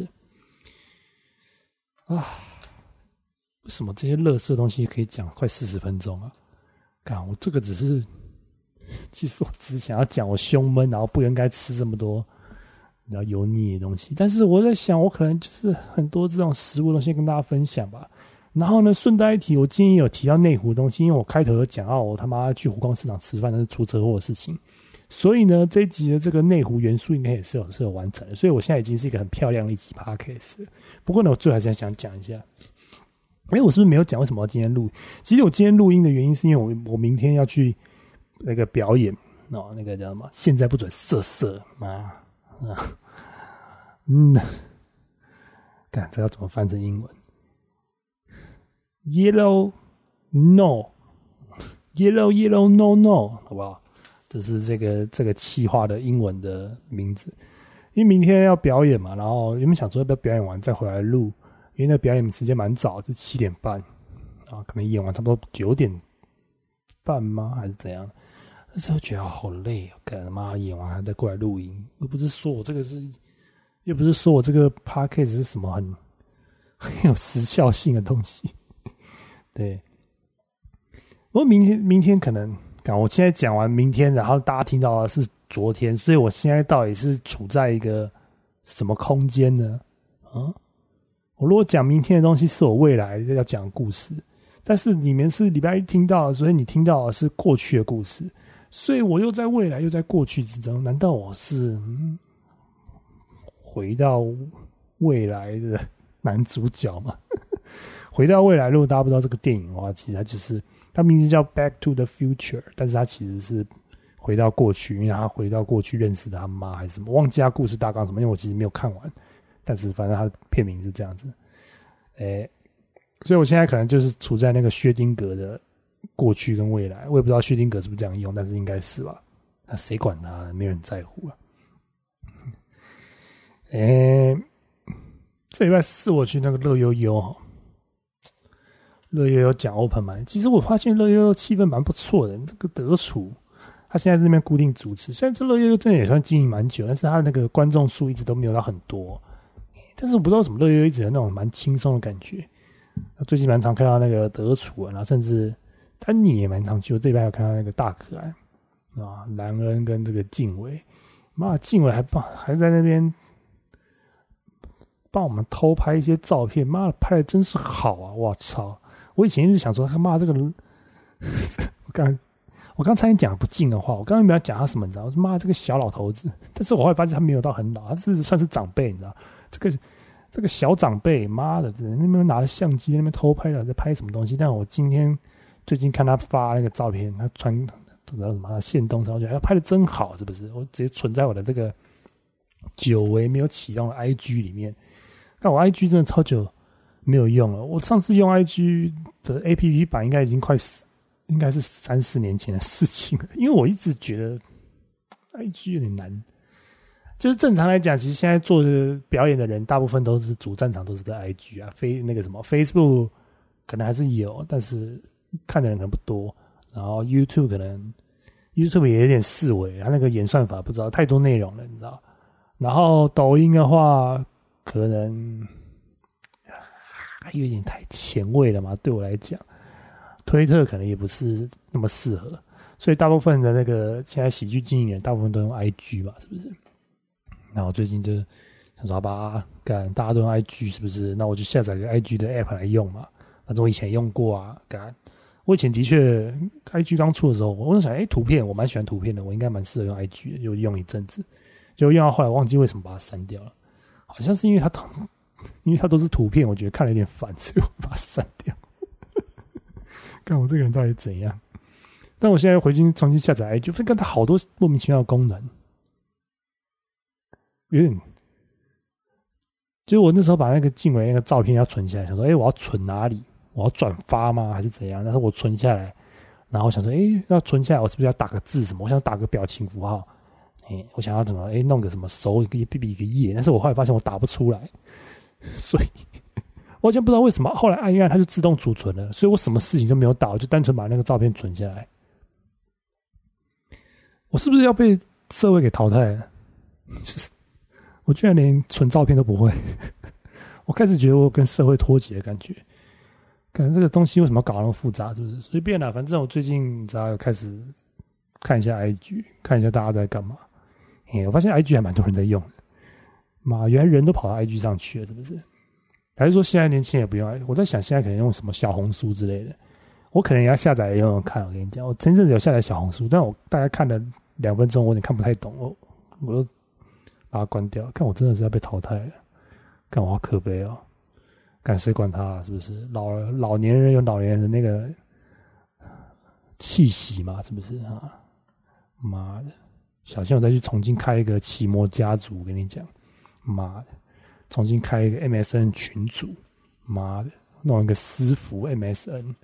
啊，为什么这些垃圾东西可以讲快四十分钟啊？看我这个只是，其实我只是想要讲我胸闷，然后不应该吃这么多比较油腻的东西。但是我在想，我可能就是很多这种食物的东西跟大家分享吧。然后呢，顺带一提，我今天有提到内湖的东西，因为我开头有讲到我他妈去湖光市场吃饭，那是出车祸的事情，所以呢，这一集的这个内湖元素应该也是有是有完成的，所以我现在已经是一个很漂亮的一集 podcast。不过呢，我最后还是想讲一下，哎，我是不是没有讲为什么要今天录？其实我今天录音的原因是因为我我明天要去那个表演哦，那个叫什么？现在不准色色嘛啊，嗯，看这要怎么翻成英文？ Yellow No Yellow Yellow No No 好不好？这是这个这个企划的英文的名字。因为明天要表演嘛，然后原本想说要不要表演完再回来录，因为那表演时间蛮早，是七点半啊，可能演完差不多九点半吗？还是怎样？但是我觉得好累哦，干他妈演完还再过来录音，又不是说我这个是，又不是说我这个 podcast 是什么很很有时效性的东西。对，不过明天明天可能，我现在讲完明天，然后大家听到的是昨天，所以我现在到底是处在一个什么空间呢？啊，我如果讲明天的东西是我未来要讲的故事，但是你们是礼拜一听到的，所以你听到的是过去的故事，所以我又在未来又在过去之中，难道我是、嗯、回到未来的男主角嘛。回到未来，如果大家不知道这个电影的话，其实它就是它名字叫 Back to the Future， 但是它其实是回到过去，因为他回到过去认识了他妈还是什么，忘记他故事大纲什么，因为我其实没有看完，但是反正他的片名是这样子。诶，所以我现在可能就是处在那个薛丁格的过去跟未来，我也不知道薛丁格是不是这样用，但是应该是吧。那谁管他，没人在乎啊。诶，这礼拜四我去那个乐悠悠哈，乐悠悠讲 Open 麦，其实我发现乐悠悠气氛蛮不错的，这个德厨他现在在那边固定主持，虽然这乐悠悠真的也算经营蛮久，但是他那个观众数一直都没有到很多。但是我不知道为什么乐悠悠一直有那种蛮轻松的感觉。最近蛮常看到那个德厨啊，然后甚至丹尼也蛮常去。我这礼拜有看到那个大可爱啊，兰恩跟这个静伟，妈，静伟还帮还在那边帮我们偷拍一些照片，妈的拍的真是好啊！我操！我以前一直想说他妈这个，我刚我刚才讲不敬的话，我刚刚没有讲他什么，你知道？妈这个小老头子，但是我后来发现他没有到很老，他是算是长辈，你知道？这个这个小长辈，妈的，那边拿着相机那边偷拍了，在拍什么东西？但我今天最近看他发那个照片，他穿不知道什么，他现动，然后觉得拍的真好，是不是？我直接存在我的这个久违没有启动的 I G 里面。但我 I G 真的超久没有用了，我上次用 I G 的 A P P 版应该已经快死。应该是三四年前的事情了，因为我一直觉得 I G 有点难。就是正常来讲，其实现在做的表演的人，大部分都是主战场都是在 I G 啊，非那个什么 Facebook 可能还是有，但是看的人可能不多。然后 YouTube 可能 YouTube 也有点式微，它那个演算法不知道太多内容了，你知道。然后抖音的话，可能有点太前卫了嘛，对我来讲。推特可能也不是那么适合，所以大部分的那个现在喜剧经营人大部分都用 I G 吧，是不是？那我最近就想说吧，干大家都用 I G 是不是？那我就下载个 I G 的 app 来用嘛。反正我以前也用过啊，干。我以前的确 I G 刚出的时候，我就想，哎、欸，图片我蛮喜欢图片的，我应该蛮适合用 I G 的，就用一阵子，就用到后来忘记为什么把它删掉了，好像是因为它因为它都是图片，我觉得看了有点烦，所以我把它删掉。看我这个人到底怎样？但我现在回去重新下载 I G， 发现它好多莫名其妙的功能，有点。就我那时候把那个静伟那个照片要存下来，想说，哎、欸，我要存哪里？我要转发吗？还是怎样？但是我存下来，然后想说，哎、欸，要存下来，我是不是要打个字什么？我想打个表情符号，哎、欸，我想要怎么？哎、欸，弄个什么手一个 B B 一个页，但是我后来发现我打不出来，所以。我好像不知道为什么，后来按一按它就自动储存了，所以我什么事情都没有打，我就单纯把那个照片存下来。我是不是要被社会给淘汰了？就是我居然连存照片都不会，我开始觉得我跟社会脱节的感觉。可能这个东西为什么要搞那么复杂？是不是随便啦？反正我最近你知道开始看一下 I G， 看一下大家在干嘛。嘿，我发现 I G 还蛮多人在用的。妈，原来人都跑到 I G 上去了，是不是？还是说现在年轻人也不用？我在想现在可能用什么小红书之类的，我可能也要下载用用看。我跟你讲，我前阵子有下载小红书，但我大概看了两分钟，我有点看不太懂，我我就把它关掉。看我真的是要被淘汰了，看我好可悲哦！看谁管他、啊、是不是？老老年人有老年人的那个气息嘛，是不是啊？妈的，小心我再去重新开一个奇摩家族，我跟你讲，妈的！重新开一个 M S N 群组，妈的，弄一个私服 M S N，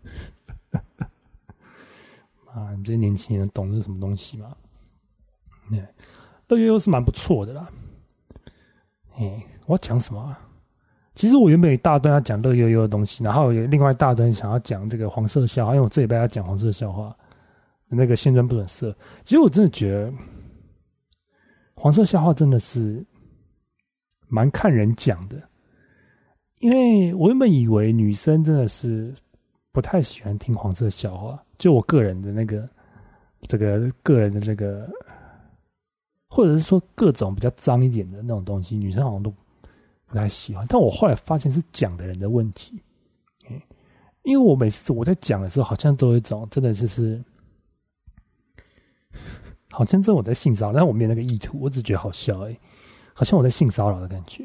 啊，你这些年轻人懂这是什么东西吗？乐悠悠是蛮不错的啦。嘿，我要讲什么、啊？其实我原本一大段要讲乐悠悠的东西，然后有另外一大段想要讲这个黄色笑话，因为我这礼拜要讲黄色笑话，那个现专不准色。其实我真的觉得黄色笑话真的是。蛮看人讲的，因为我原本以为女生真的是不太喜欢听黄色笑话，就我个人的那个这个个人的这个，或者是说各种比较脏一点的那种东西，女生好像都不太喜欢。但我后来发现是讲的人的问题，因为我每次我在讲的时候，好像都有一种真的就是好像真的我在性骚扰，但我没有那个意图，我只觉得好笑而已。好像我在性骚扰的感觉，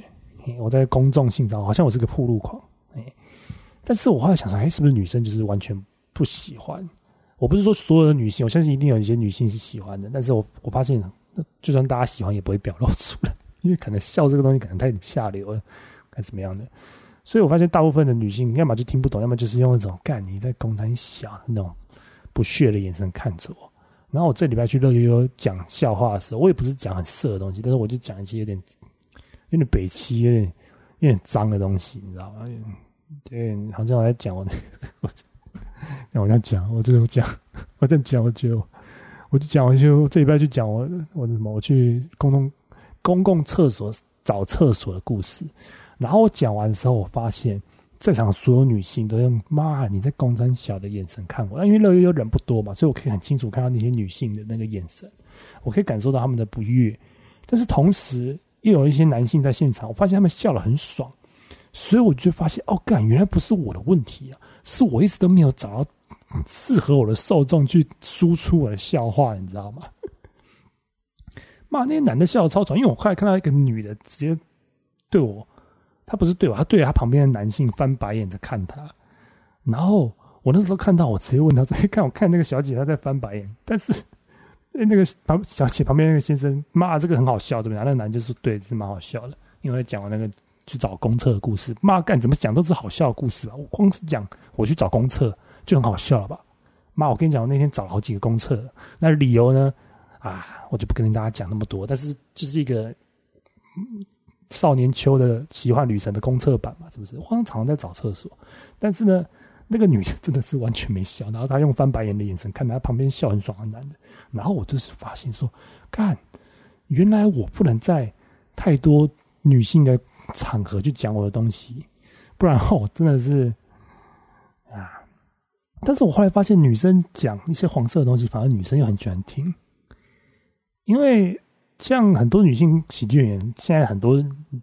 我在公众性骚扰，好像我是个暴露狂。但是我后来想说，哎，是不是女生就是完全不喜欢？我不是说所有的女性，我相信一定有一些女性是喜欢的，但是我我发现，就算大家喜欢，也不会表露出来，因为可能笑这个东西可能太下流了，还是怎么样的。所以我发现大部分的女性，要么就听不懂，要么就是用一种干你在公山小那种不屑的眼神看着我。然后我这礼拜去乐悠悠讲笑话的时候，我也不是讲很色的东西，但是我就讲一些有点有点北七、有点有点脏的东西，你知道吗？对，好像我在讲我的，那我在讲，我就讲，我在讲，我觉得我，我就讲，我就这礼拜去讲我我的什么，我去公共公共厕所找厕所的故事。然后我讲完的时候，我发现在场所有女性都用妈你在公山小的眼神看我，因为乐悠悠人不多嘛，所以我可以很清楚看到那些女性的那个眼神，我可以感受到她们的不悦。但是同时又有一些男性在现场，我发现他们笑得很爽。所以我就发现，哦，干，原来不是我的问题啊，是我一直都没有找到适合我的受众去输出我的笑话，你知道吗？妈，那些男的笑得超爽，因为我后来看到一个女的直接对我，她不是对我，她对她旁边的男性翻白眼在看她。然后我那时候看到，我直接问她说：“看我看那个小姐她在翻白眼，但是那个旁小姐旁边那个先生，妈，这个很好笑，对不对？”那个男就说：“对，是蛮好笑的，因为讲完那个。”去找公厕的故事，妈干怎么讲都是好笑的故事吧？我光是讲我去找公厕就很好笑了吧？妈，我跟你讲，我那天找了好几个公厕，那理由呢？啊，我就不跟大家讲那么多。但是就是一个、嗯、少年秋的奇幻旅程的公厕版嘛，是不是？我好像常常在找厕所，但是呢，那个女的真的是完全没笑，然后她用翻白眼的眼神看她旁边笑很爽的男的，然后我就是发现说，干，原来我不能在太多女性的场合去讲我的东西，不然我真的是啊！但是我后来发现，女生讲一些黄色的东西，反而女生又很喜欢听，因为像很多女性喜剧演员，现在很多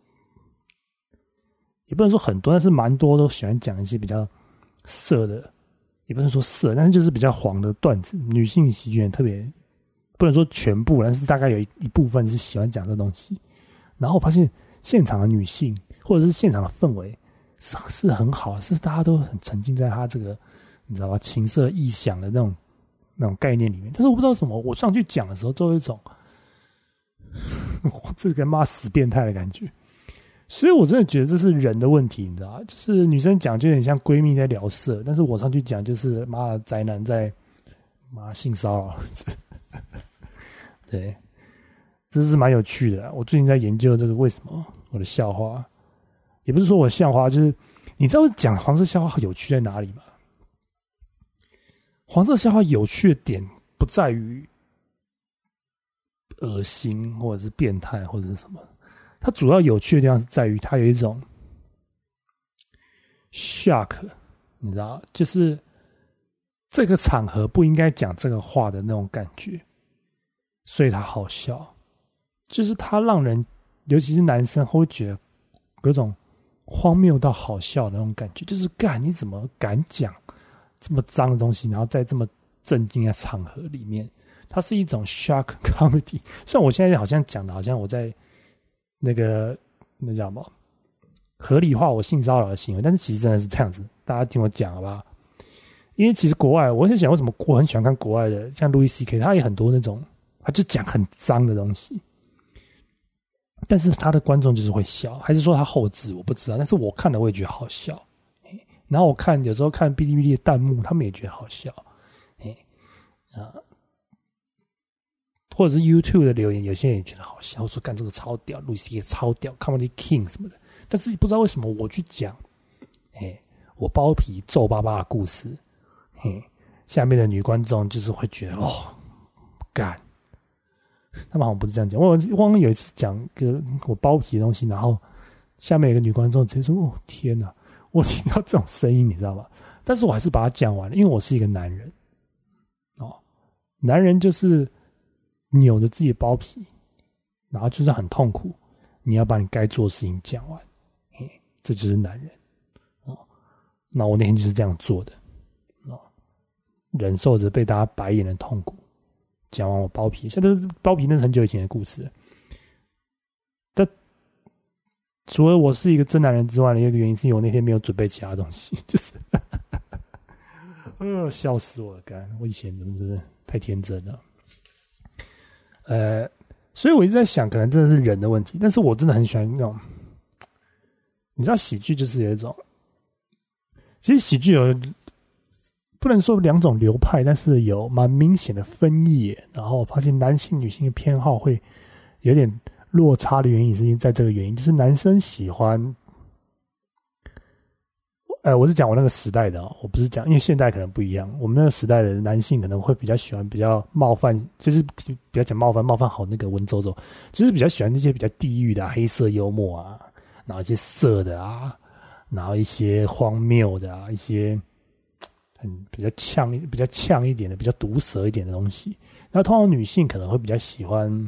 也不能说很多，但是蛮多都喜欢讲一些比较色的，也不能说色，但是就是比较黄的段子。女性喜剧演员特别不能说全部，但是大概有一一部分是喜欢讲这东西。然后我发现。现场的女性，或者是现场的氛围是是很好，是大家都很沉浸在他这个你知道吧情色意象的那种那种概念里面。但是我不知道什么，我上去讲的时候，就有一种我这个妈死变态的感觉。所以我真的觉得这是人的问题，你知道吧？就是女生讲就有点像闺蜜在聊色，但是我上去讲就是妈的宅男在妈性骚扰。对。这是蛮有趣的啦，我最近在研究这个为什么我的笑话，也不是说我笑话，就是你知道讲黄色笑话有趣在哪里吗？黄色笑话有趣的点不在于恶心或者是变态或者是什么，它主要有趣的地方是在于它有一种 shock， 你知道，就是这个场合不应该讲这个话的那种感觉，所以它好笑。就是它让人，尤其是男生会觉得有种荒谬到好笑的那种感觉，就是干你怎么敢讲这么脏的东西，然后在这么震惊的场合里面，它是一种 shock comedy。虽然我现在好像讲的好像我在那个那叫什么合理化我性骚扰的行为，但是其实真的是这样子。大家听我讲好不好？因为其实国外，我很想为什么我很喜欢看国外的，像 Louis C K， 他也很多那种，他就讲很脏的东西。但是他的观众就是会笑，还是说他后置我不知道，但是我看了我也觉得好笑。然后我看有时候看哔哩哔哩的弹幕，他们也觉得好笑。啊，或者是 YouTube 的留言，有些人也觉得好笑，我说干这个超屌，路易斯也超屌 ，Comedy King 什么的。但是不知道为什么我去讲，哎，我包皮皱巴巴的故事，嘿，下面的女观众就是会觉得哦，干。他们好像不是这样讲，我忘了有一次讲个我包皮的东西，然后下面有个女观众直接说：“哦天哪，我听到这种声音，你知道吗？”但是我还是把它讲完了，因为我是一个男人哦，男人就是扭着自己的包皮，然后就是很痛苦，你要把你该做的事情讲完，嘿，这就是男人哦。那我那天就是这样做的哦，忍受着被大家白眼的痛苦。讲完我包皮，现在包皮那是很久以前的故事了。但除了我是一个真男人之外的一个原因，是因为我那天没有准备其他东西，就是呃，笑死我了！干，我以前真的是太天真了。呃，所以我一直在想，可能真的是人的问题。但是我真的很喜欢那种，你知道，喜剧就是有一种，其实喜剧有不能说两种流派，但是有蛮明显的分野。然后我发现男性、女性的偏好会有点落差的原因，是因为在这个原因，就是男生喜欢。呃，我是讲我那个时代的、哦，我不是讲，因为现代可能不一样。我们那个时代的男性可能会比较喜欢比较冒犯，就是比较讲冒犯，冒犯好那个文绉绉，就是比较喜欢那些比较地狱的、啊、黑色幽默啊，然后一些色的啊，然后一些荒谬的啊，一些很比较呛、比较呛一点的、比较毒舌一点的东西。然后通常女性可能会比较喜欢。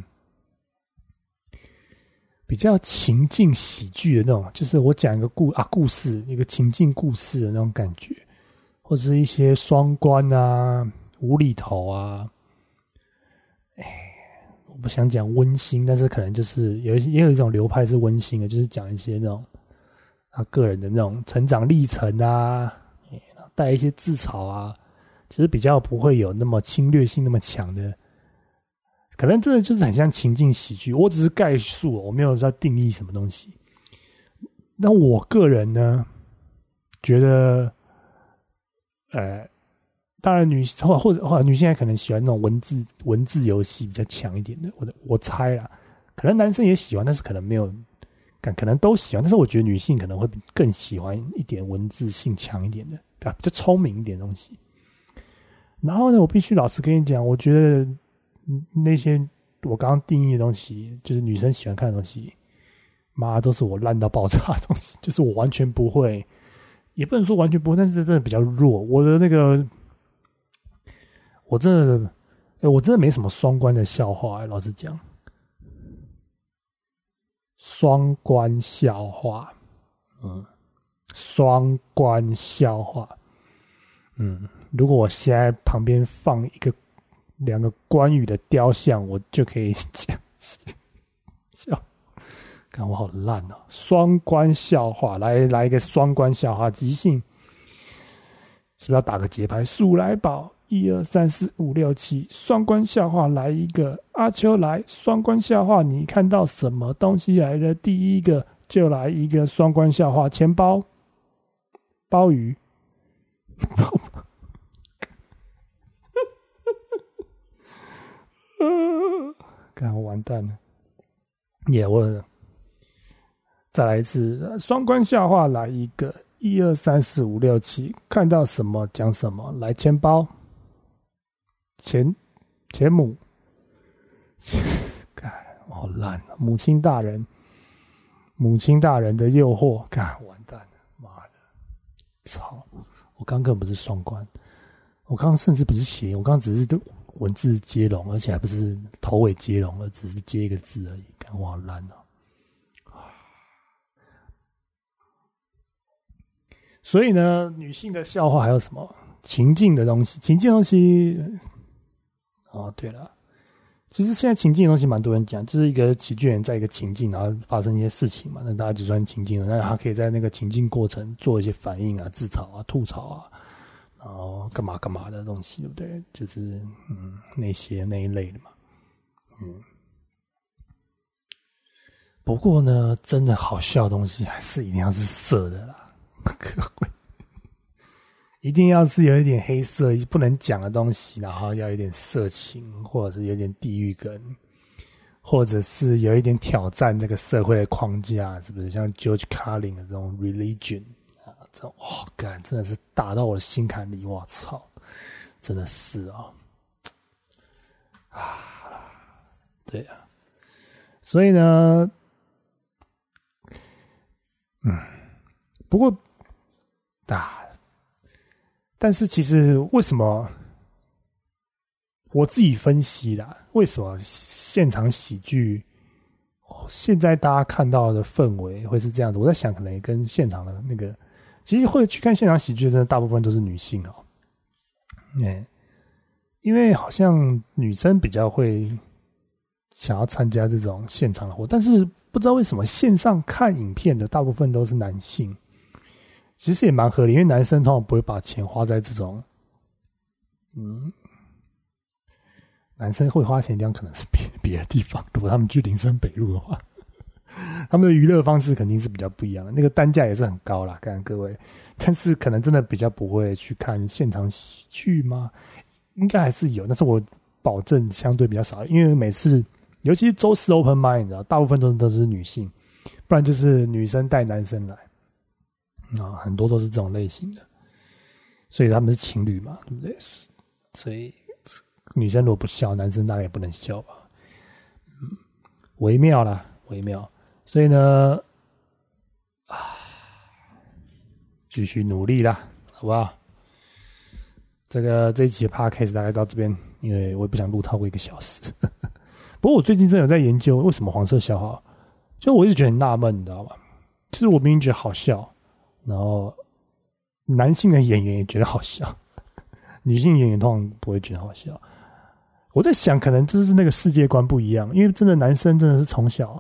比较情境喜剧的那种，就是我讲一个故啊故事，一个情境故事的那种感觉，或者是一些双关啊、无厘头啊，哎，我不想讲温馨，但是可能就是有也有一种流派是温馨的，就是讲一些那种他个人的那种成长历程啊，带一些自嘲啊，其实比较不会有那么侵略性那么强的。可能真的就是很像情境喜剧，我只是概述，我没有在定义什么东西。那我个人呢，觉得，呃，当然女或或者或者女性还可能喜欢那种文字文字游戏比较强一点的，我的我猜啦，可能男生也喜欢，但是可能没有，可能都喜欢，但是我觉得女性可能会更喜欢一点文字性强一点的，比较聪明一点的东西。然后呢，我必须老实跟你讲，我觉得。那些我刚刚定义的东西，就是女生喜欢看的东西，妈都是我烂到爆炸的东西，就是我完全不会，也不能说完全不会，但是真的比较弱。我的那个，我真的，欸、我真的没什么双关的笑话、欸，老实讲，双关笑话，嗯，双关笑话，嗯，如果我现在旁边放一个。两个关羽的雕像，我就可以讲笑。看我好烂啊！双关笑话，来来一个双关笑话，即兴，是不是要打个节拍？数来宝，一二三四五六七，双关笑话来一个。阿秋来，双关笑话，你看到什么东西来了？第一个就来一个双关笑话，钱包、鲍鱼。看我完蛋了，也、yeah, 我再来一次双关笑话，来一个一二三四五六七，看到什么讲什么，来钱包、钱钱母，看我好烂啊！母亲大人，母亲大人的诱惑，看完蛋了，妈的，操！我刚根本不是双关，我刚刚甚至不是谐音，我刚刚只是文字接龙，而且还不是头尾接龙，而只是接一个字而已。看我好烂哦！所以呢，女性的笑话还有什么情境的东西？情境的东西，哦，对了，其实现在情境的东西蛮多人讲，就是一个喜剧人在一个情境，然后发生一些事情嘛，那大家就算情境了，那他可以在那个情境过程做一些反应啊、自嘲啊、吐槽啊。然后干嘛干嘛的东西，对不对？就是嗯那些那一类的嘛，嗯。不过呢，真的好笑的东西还是一定要是色的啦，各位，一定要是有一点黑色不能讲的东西，然后要有一点色情，或者是有点地狱梗，或者是有一点挑战这个社会的框架，是不是？像 George Carlin 的这种 religion。这种哦，干真的是打到我的心坎里，我操，真的是啊、哦，啊，对啊，所以呢，嗯，不过啊，但是其实为什么我自己分析啦，为什么现场喜剧现在大家看到的氛围会是这样子？我在想，可能也跟现场的那个。其实会去看现场喜剧，真的大部分都是女性哦。嗯，因为好像女生比较会想要参加这种现场的活动，但是不知道为什么线上看影片的大部分都是男性，其实也蛮合理，因为男生通常不会把钱花在这种，嗯，男生会花钱的地方可能是别别的地方，如果他们去林森北路的话，他们的娱乐方式肯定是比较不一样的，那个单价也是很高啦，看各位，但是可能真的比较不会去看现场喜剧吗？应该还是有，但是我保证相对比较少，因为每次尤其是周四 open mind， 你知道，大部分都都是女性，不然就是女生带男生来，啊，很多都是这种类型的，所以他们是情侣嘛，对不对？所以女生如果不笑，男生大概也不能笑吧，嗯，微妙啦，微妙。所以呢，啊，继续努力啦，好不好？这个这一期的 podcast 大概到这边，因为我也不想录超过一个小时。不过我最近真的有在研究为什么黄色笑话，就我一直觉得很纳闷，你知道吗？其实我明明觉得好笑，然后男性的演员也觉得好笑，女性演员通常不会觉得好笑。我在想，可能这是那个世界观不一样，因为真的男生真的是从小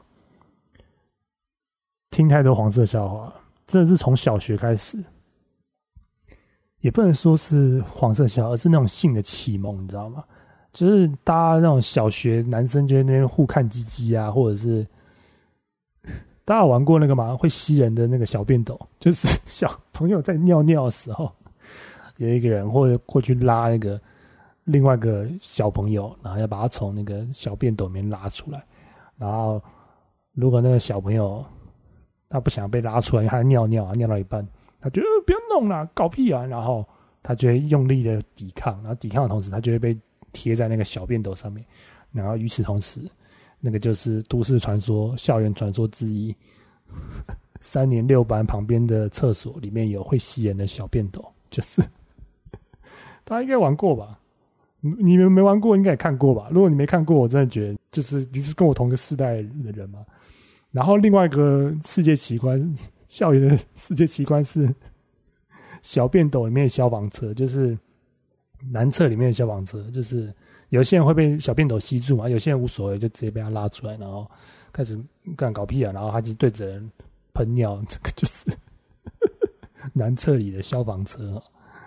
听太多黄色笑话，真的是从小学开始，也不能说是黄色笑话，而是那种性的启蒙，你知道吗？就是大家那种小学男生就在那边互看鸡鸡啊，或者是大家有玩过那个吗？会吸人的那个小便斗，就是小朋友在尿尿的时候，有一个人或者过去拉那个另外一个小朋友，然后要把他从那个小便斗里面拉出来，然后如果那个小朋友他不想被拉出来，因为他尿尿啊，尿到一半，他就、呃、不要弄啦，搞屁啊，然后他就会用力的抵抗，然后抵抗的同时，他就会被贴在那个小便斗上面，然后与此同时，那个就是都市传说、校园传说之一。三年六班旁边的厕所里面有会吸人的小便斗，就是大家应该玩过吧？你们没玩过，应该也看过吧？如果你没看过，我真的觉得就是你是跟我同个世代的人嘛。然后另外一个世界奇观，校园的世界奇观是小便斗里面的消防车，就是男厕里面的消防车，就是有些人会被小便斗吸住嘛，有些人无所谓，就直接被他拉出来，然后开始干搞屁啊，然后他就对着人喷尿，这个就是男厕里的消防车，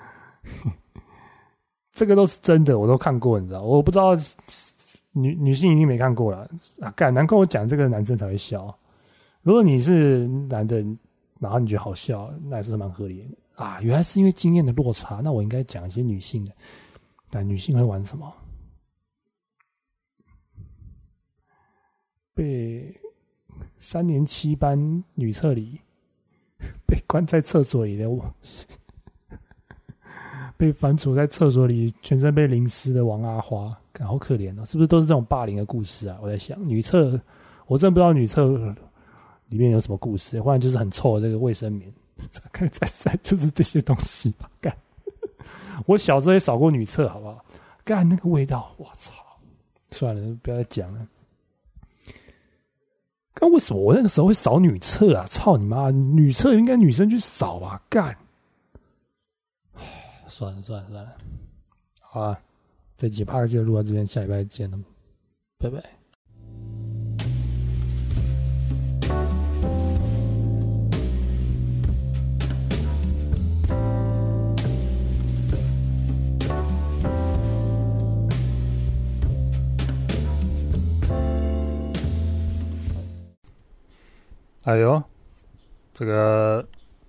这个都是真的，我都看过，你知道，我不知道女女性一定没看过啦，啊，干，难怪我讲这个男生才会笑。如果你是男的，然后你觉得好笑，那也是蛮合理的啊。原来是因为经验的落差，那我应该讲一些女性的。但女性会玩什么？被三年七班女厕里被关在厕所里的我，被反锁在厕所里，全身被淋湿的王阿花，好可怜哦！是不是都是这种霸凌的故事啊？我在想，女厕，我真的不知道女厕里面有什么故事，或者就是很臭的这个卫生棉，看在在就是这些东西吧。干，我小时候也扫过女厕，好不好？干那个味道，我操！算了，不要再讲了。干为什么我那个时候会扫女厕啊？操你妈！女厕应该女生去扫吧？干！算了算了算了，好啊，这集 Podcast 就录到这边，下礼拜见了，拜拜。哎呦，这个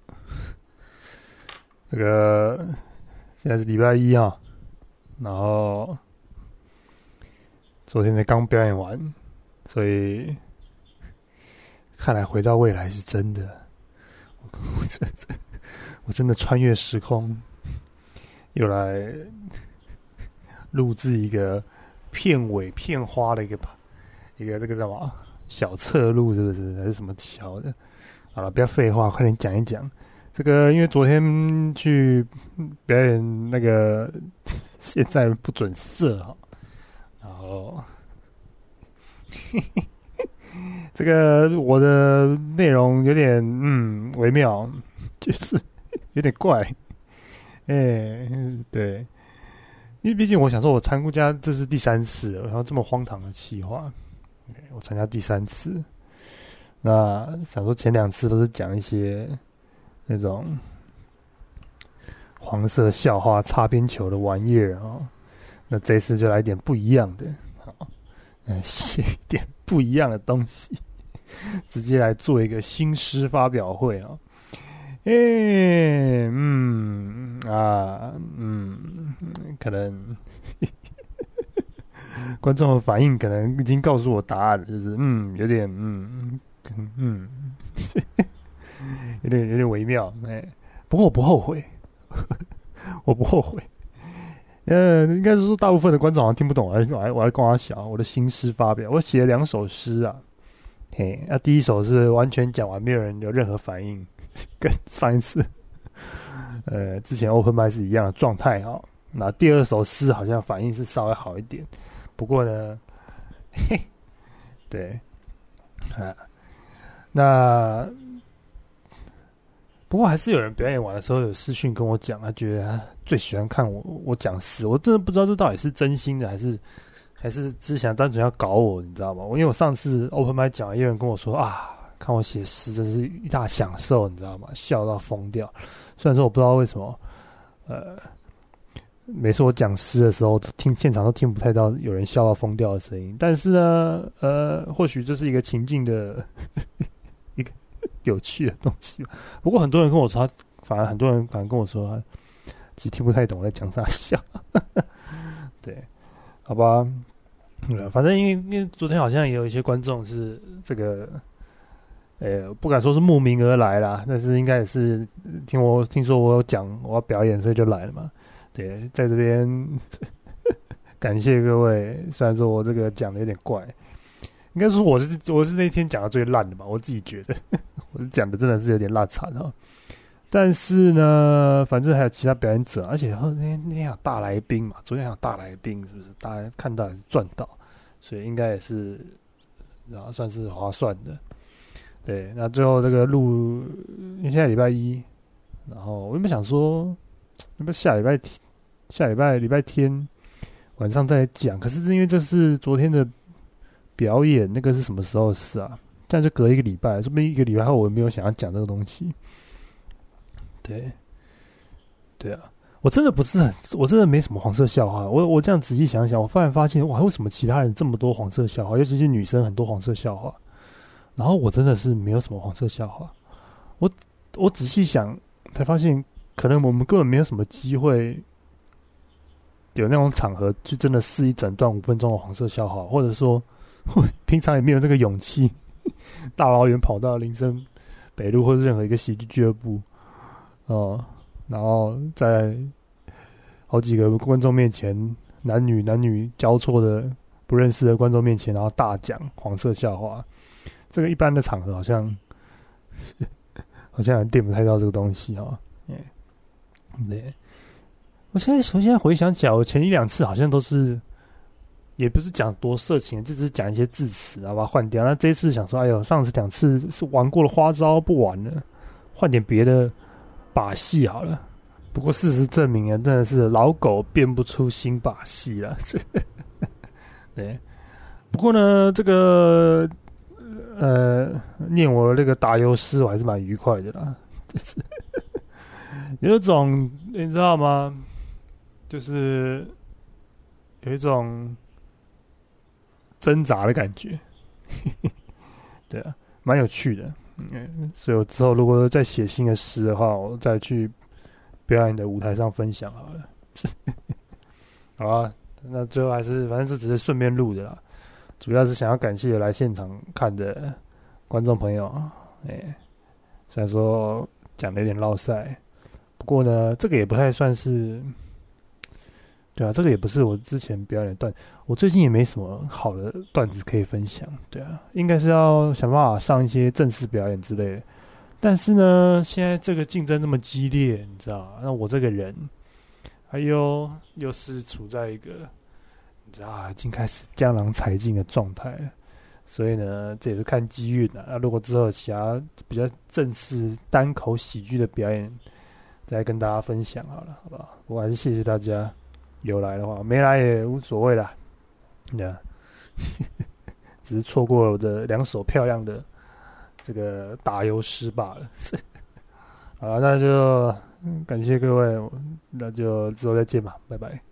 这个现在是礼拜一啊，然后昨天才刚表演完，所以看来回到未来是真的。我真的我真的穿越时空，又来录制一个片尾片花的一个一个这个叫什么小侧录，是不是？还是什么小的？好了，不要废话，快点讲一讲。这个因为昨天去表演那个现在不准色哈，然后这个我的内容有点嗯微妙，就是有点怪，哎、欸，对，因为毕竟我想说，我参加这是第三次了，然后这么荒唐的企划， 我参加第三次。那想说前两次都是讲一些那种黄色笑话、擦边球的玩意儿哦，那这次就来点不一样的，好，呃，写一点不一样的东西，直接来做一个新诗发表会啊。哎、欸，嗯啊，嗯，可能观众的反应可能已经告诉我答案了，就是嗯，有点嗯嗯，有点有点微妙，哎、欸，不过我不后悔，我不后悔。呃，应该是说大部分的观众好像听不懂，我还我还我还跟他讲我的新诗发表，我写了两首诗啊，嘿，那、啊、第一首是完全讲完，没有人有任何反应。跟上一次，呃，之前 open mic 是一样的状态哈。那第二首诗好像反应是稍微好一点，不过呢，嘿，对，啊，那不过还是有人表演完的时候有私讯跟我讲，他觉得他最喜欢看我我讲诗，我真的不知道这到底是真心的还是还是只想单纯要搞我，你知道吗？因为我上次 open mic 讲，也有人跟我说啊。看我写诗，真是一大享受，你知道吗？笑到疯掉。虽然说我不知道为什么，呃，每次我讲诗的时候，听现场都听不太到有人笑到疯掉的声音。但是呢，呃，或许这是一个情境的一个有趣的东西吧。不过很多人跟我说，反而很多人反而跟我说，其实听不太懂我在讲啥笑。对，好吧，嗯，反正因为因为昨天好像也有一些观众是这个。呃，不敢说是慕名而来啦，但是应该也是听我听说我有讲我要表演，所以就来了嘛。对，在这边感谢各位。虽然说我这个讲的有点怪，应该说我是我是那天讲的最烂的吧，我自己觉得我讲的真的是有点烂惨哈。但是呢，反正还有其他表演者，而且那天那天有大来宾嘛，昨天还有大来宾，是不是？大家看到也是赚到，所以应该也是然后算是划算的。对，那最后这个录，因为现在礼拜一，然后我原本想说，要不要下礼拜天，下礼拜礼拜天晚上再讲，可是因为这是昨天的表演，那个是什么时候的事啊？这样就隔一个礼拜，说不定一个礼拜后我没有想要讲这个东西。对，对啊，我真的不是很，我真的没什么黄色笑话。我我这样仔细想想，我突然发现，哇，为什么其他人这么多黄色笑话，尤其是女生很多黄色笑话？然后我真的是没有什么黄色笑话，我我仔细想才发现，可能我们根本没有什么机会有那种场合，就真的试一整段五分钟的黄色笑话，或者说平常也没有这个勇气，大老远跑到林森北路或者任何一个喜剧俱乐部，哦、呃，然后在好几个观众面前，男女男女交错的不认识的观众面前，然后大讲黄色笑话。这个一般的场合好像好像见不太到这个东西哈、哦。对，我现在我现在回想起来，我前一两次好像都是，也不是讲多色情，就只是讲一些字词，然后把它换掉。那这一次想说，哎呦，上次两次是玩过了花招，不玩了，换点别的把戏好了。不过事实证明啊，真的是老狗变不出新把戏了。对，不过呢，这个。呃，念我这个打油诗，我还是蛮愉快的啦。就是有一种你知道吗？就是有一种挣扎的感觉。对啊，蛮有趣的。嗯，所以我之后如果再写新的诗的话，我再去表演的舞台上分享好了。好啊，那最后还是反正这只是顺便录的啦。主要是想要感谢来现场看的观众朋友，哎、欸，虽然说讲的有点落塞，不过呢，这个也不太算是，对啊，这个也不是我之前表演的段，我最近也没什么好的段子可以分享，对啊，应该是要想办法上一些正式表演之类的。但是呢，现在这个竞争那么激烈，你知道吗？那我这个人，还有又是处在一个。你知道啊，已经开始江郎才尽的状态了，所以呢，这也是看机运啊。那如果之后其他比较正式单口喜剧的表演，再跟大家分享好了，好不好？我还是谢谢大家有来的话，没来也无所谓啦。对啊， 只是错过了我的两手漂亮的这个打油诗罢了。好，那就感谢各位，那就之后再见吧，拜拜。